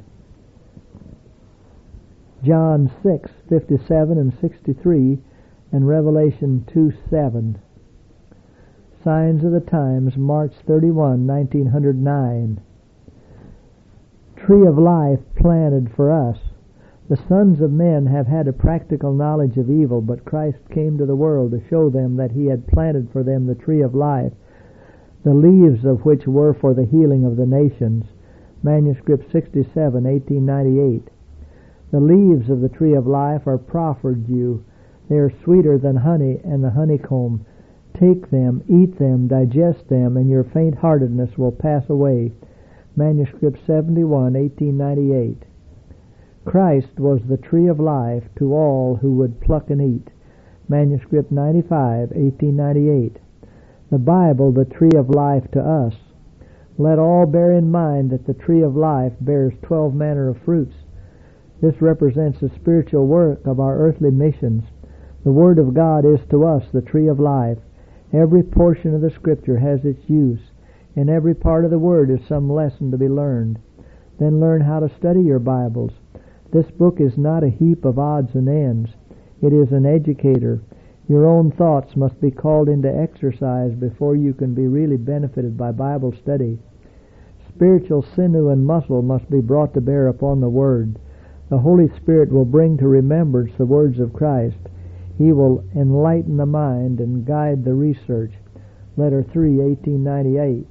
John 6:57 and 63, and Revelation 2:7. Signs of the Times, March 31, 1909. Tree of life planted for us. The sons of men have had a practical knowledge of evil, but Christ came to the world to show them that he had planted for them the tree of life, the leaves of which were for the healing of the nations. Manuscript 67, 1898. The leaves of the tree of life are proffered you. They are sweeter than honey and the honeycomb. Take them, eat them, digest them, and your faint-heartedness will pass away. Manuscript 71, 1898. Christ was the tree of life to all who would pluck and eat. Manuscript 95, 1898. The Bible, the tree of life to us. Let all bear in mind that the tree of life bears 12 manner of fruits. This represents the spiritual work of our earthly missions. The Word of God is to us the tree of life. Every portion of the Scripture has its use. In every part of the Word is some lesson to be learned. Then learn how to study your Bibles. This book is not a heap of odds and ends. It is an educator. Your own thoughts must be called into exercise before you can be really benefited by Bible study. Spiritual sinew and muscle must be brought to bear upon the Word. The Holy Spirit will bring to remembrance the words of Christ. He will enlighten the mind and guide the research. Letter 3, 1898.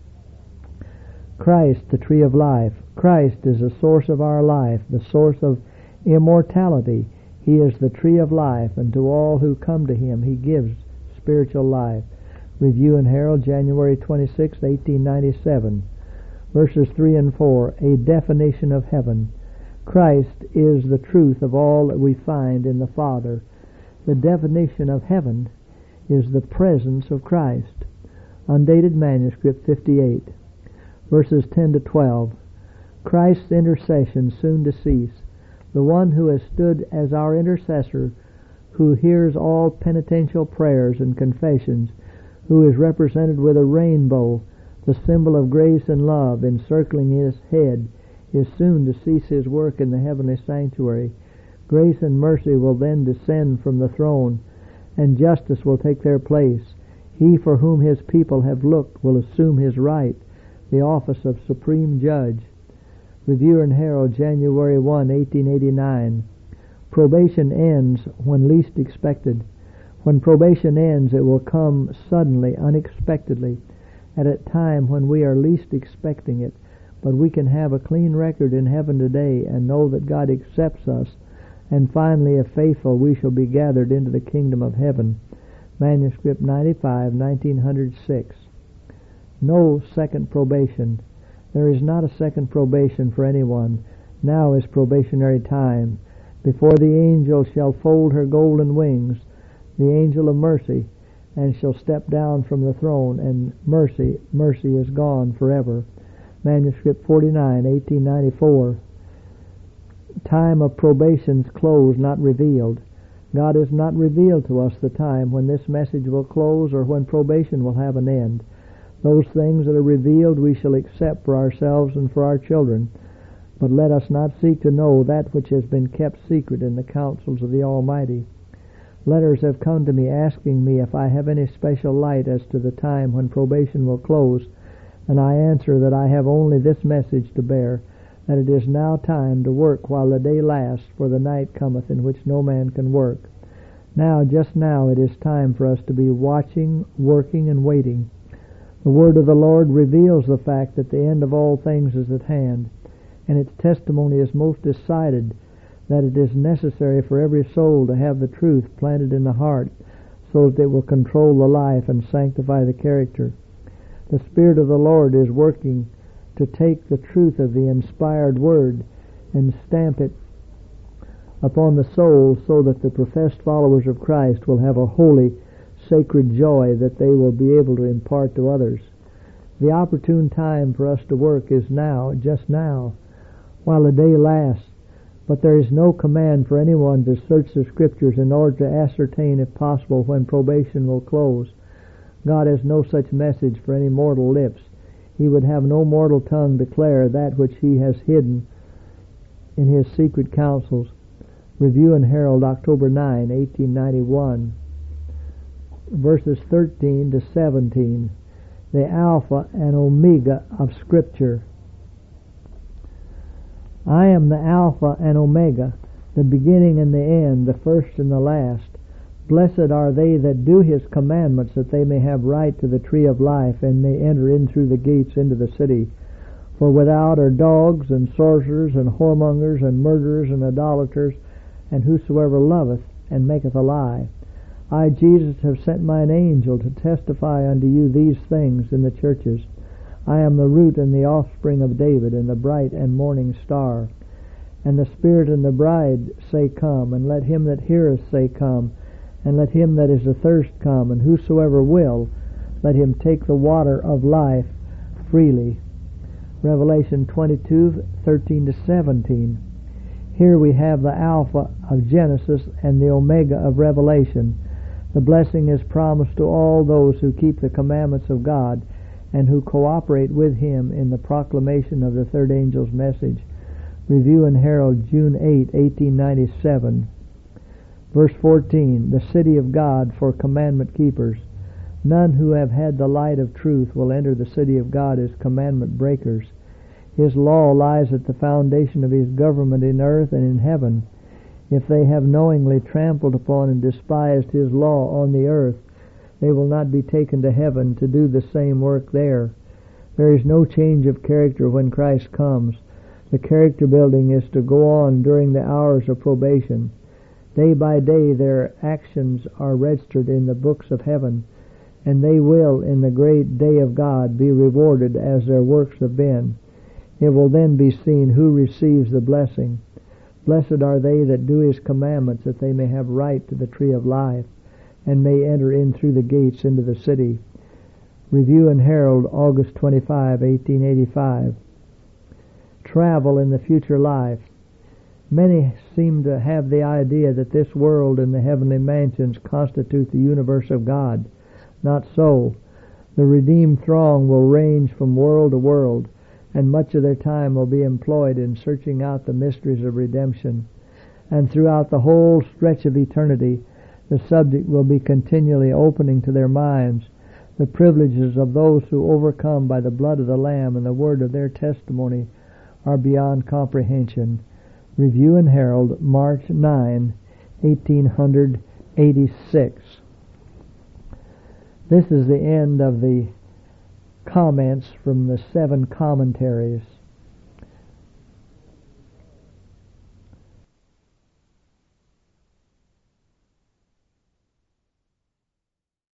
Christ, the tree of life. Christ is the source of our life, the source of immortality. He is the tree of life, and to all who come to Him He gives spiritual life. Review and Herald, January 26, 1897. Verses 3 and 4, a definition of heaven. Christ is the truth of all that we find in the Father. The definition of heaven is the presence of Christ. Undated manuscript 58. Verses 10 to 12. Christ's intercession soon to cease. The one who has stood as our intercessor, who hears all penitential prayers and confessions, who is represented with a rainbow, the symbol of grace and love encircling His head, is soon to cease His work in the heavenly sanctuary. Grace and mercy will then descend from the throne, and justice will take their place. He for whom His people have looked will assume His right, the office of Supreme Judge. Review and Herald, January 1, 1889. Probation ends when least expected. When probation ends, it will come suddenly, unexpectedly, at a time when we are least expecting it. But we can have a clean record in heaven today and know that God accepts us, and finally, if faithful, we shall be gathered into the kingdom of heaven. Manuscript 95, 1906. No second probation. There is not a second probation for anyone. Now is probationary time. Before the angel shall fold her golden wings, the angel of mercy, and shall step down from the throne, and mercy is gone forever. Manuscript 49, 1894. Time of probation's close not revealed. God has not revealed to us the time when this message will close or when probation will have an end. Those things that are revealed we shall accept for ourselves and for our children. But let us not seek to know that which has been kept secret in the counsels of the Almighty. Letters have come to me asking me if I have any special light as to the time when probation will close, and I answer that I have only this message to bear, that it is now time to work while the day lasts, for the night cometh in which no man can work. Now, just now, it is time for us to be watching, working, and waiting. The word of the Lord reveals the fact that the end of all things is at hand, and its testimony is most decided that it is necessary for every soul to have the truth planted in the heart so that it will control the life and sanctify the character. The Spirit of the Lord is working to take the truth of the inspired word and stamp it upon the soul so that the professed followers of Christ will have a holy, sacred joy that they will be able to impart to others. The opportune time for us to work is now, just now, while the day lasts, but there is no command for anyone to search the Scriptures in order to ascertain, if possible, when probation will close. God has no such message for any mortal lips. He would have no mortal tongue declare that which He has hidden in His secret counsels. Review and Herald, October 9, 1891. Verses 13 to 17. The Alpha and Omega of Scripture. I am the Alpha and Omega, the beginning and the end, the first and the last. Blessed are they that do His commandments, that they may have right to the tree of life, and may enter in through the gates into the city. For without are dogs, and sorcerers, and whoremongers, and murderers, and idolaters, and whosoever loveth, and maketh a lie. I, Jesus, have sent mine angel to testify unto you these things in the churches. I am the root and the offspring of David, and the bright and morning star. And the Spirit and the bride say, Come, and let him that heareth say, Come, and let him that is athirst come, and whosoever will, let him take the water of life freely. Revelation 22:13 to 17. Here we have the Alpha of Genesis and the Omega of Revelation. The blessing is promised to all those who keep the commandments of God and who cooperate with Him in the proclamation of the third angel's message. Review and Herald, June 8, 1897. Verse 14, the city of God for commandment keepers. None who have had the light of truth will enter the city of God as commandment breakers. His law lies at the foundation of His government in earth and in heaven. If they have knowingly trampled upon and despised His law on the earth, they will not be taken to heaven to do the same work there. There is no change of character when Christ comes. The character building is to go on during the hours of probation. Day by day their actions are registered in the books of heaven, and they will, in the great day of God, be rewarded as their works have been. It will then be seen who receives the blessing. Blessed are they that do His commandments, that they may have right to the tree of life, and may enter in through the gates into the city. Review and Herald, August 25, 1885. Travel in the future life. Many seem to have the idea that this world and the heavenly mansions constitute the universe of God. Not so. The redeemed throng will range from world to world, and much of their time will be employed in searching out the mysteries of redemption. And throughout the whole stretch of eternity, the subject will be continually opening to their minds the privileges of those who overcome by the blood of the Lamb and the word of their testimony are beyond comprehension. Review and Herald, March 9, 1886. This is the end of the comments from the 7 commentaries.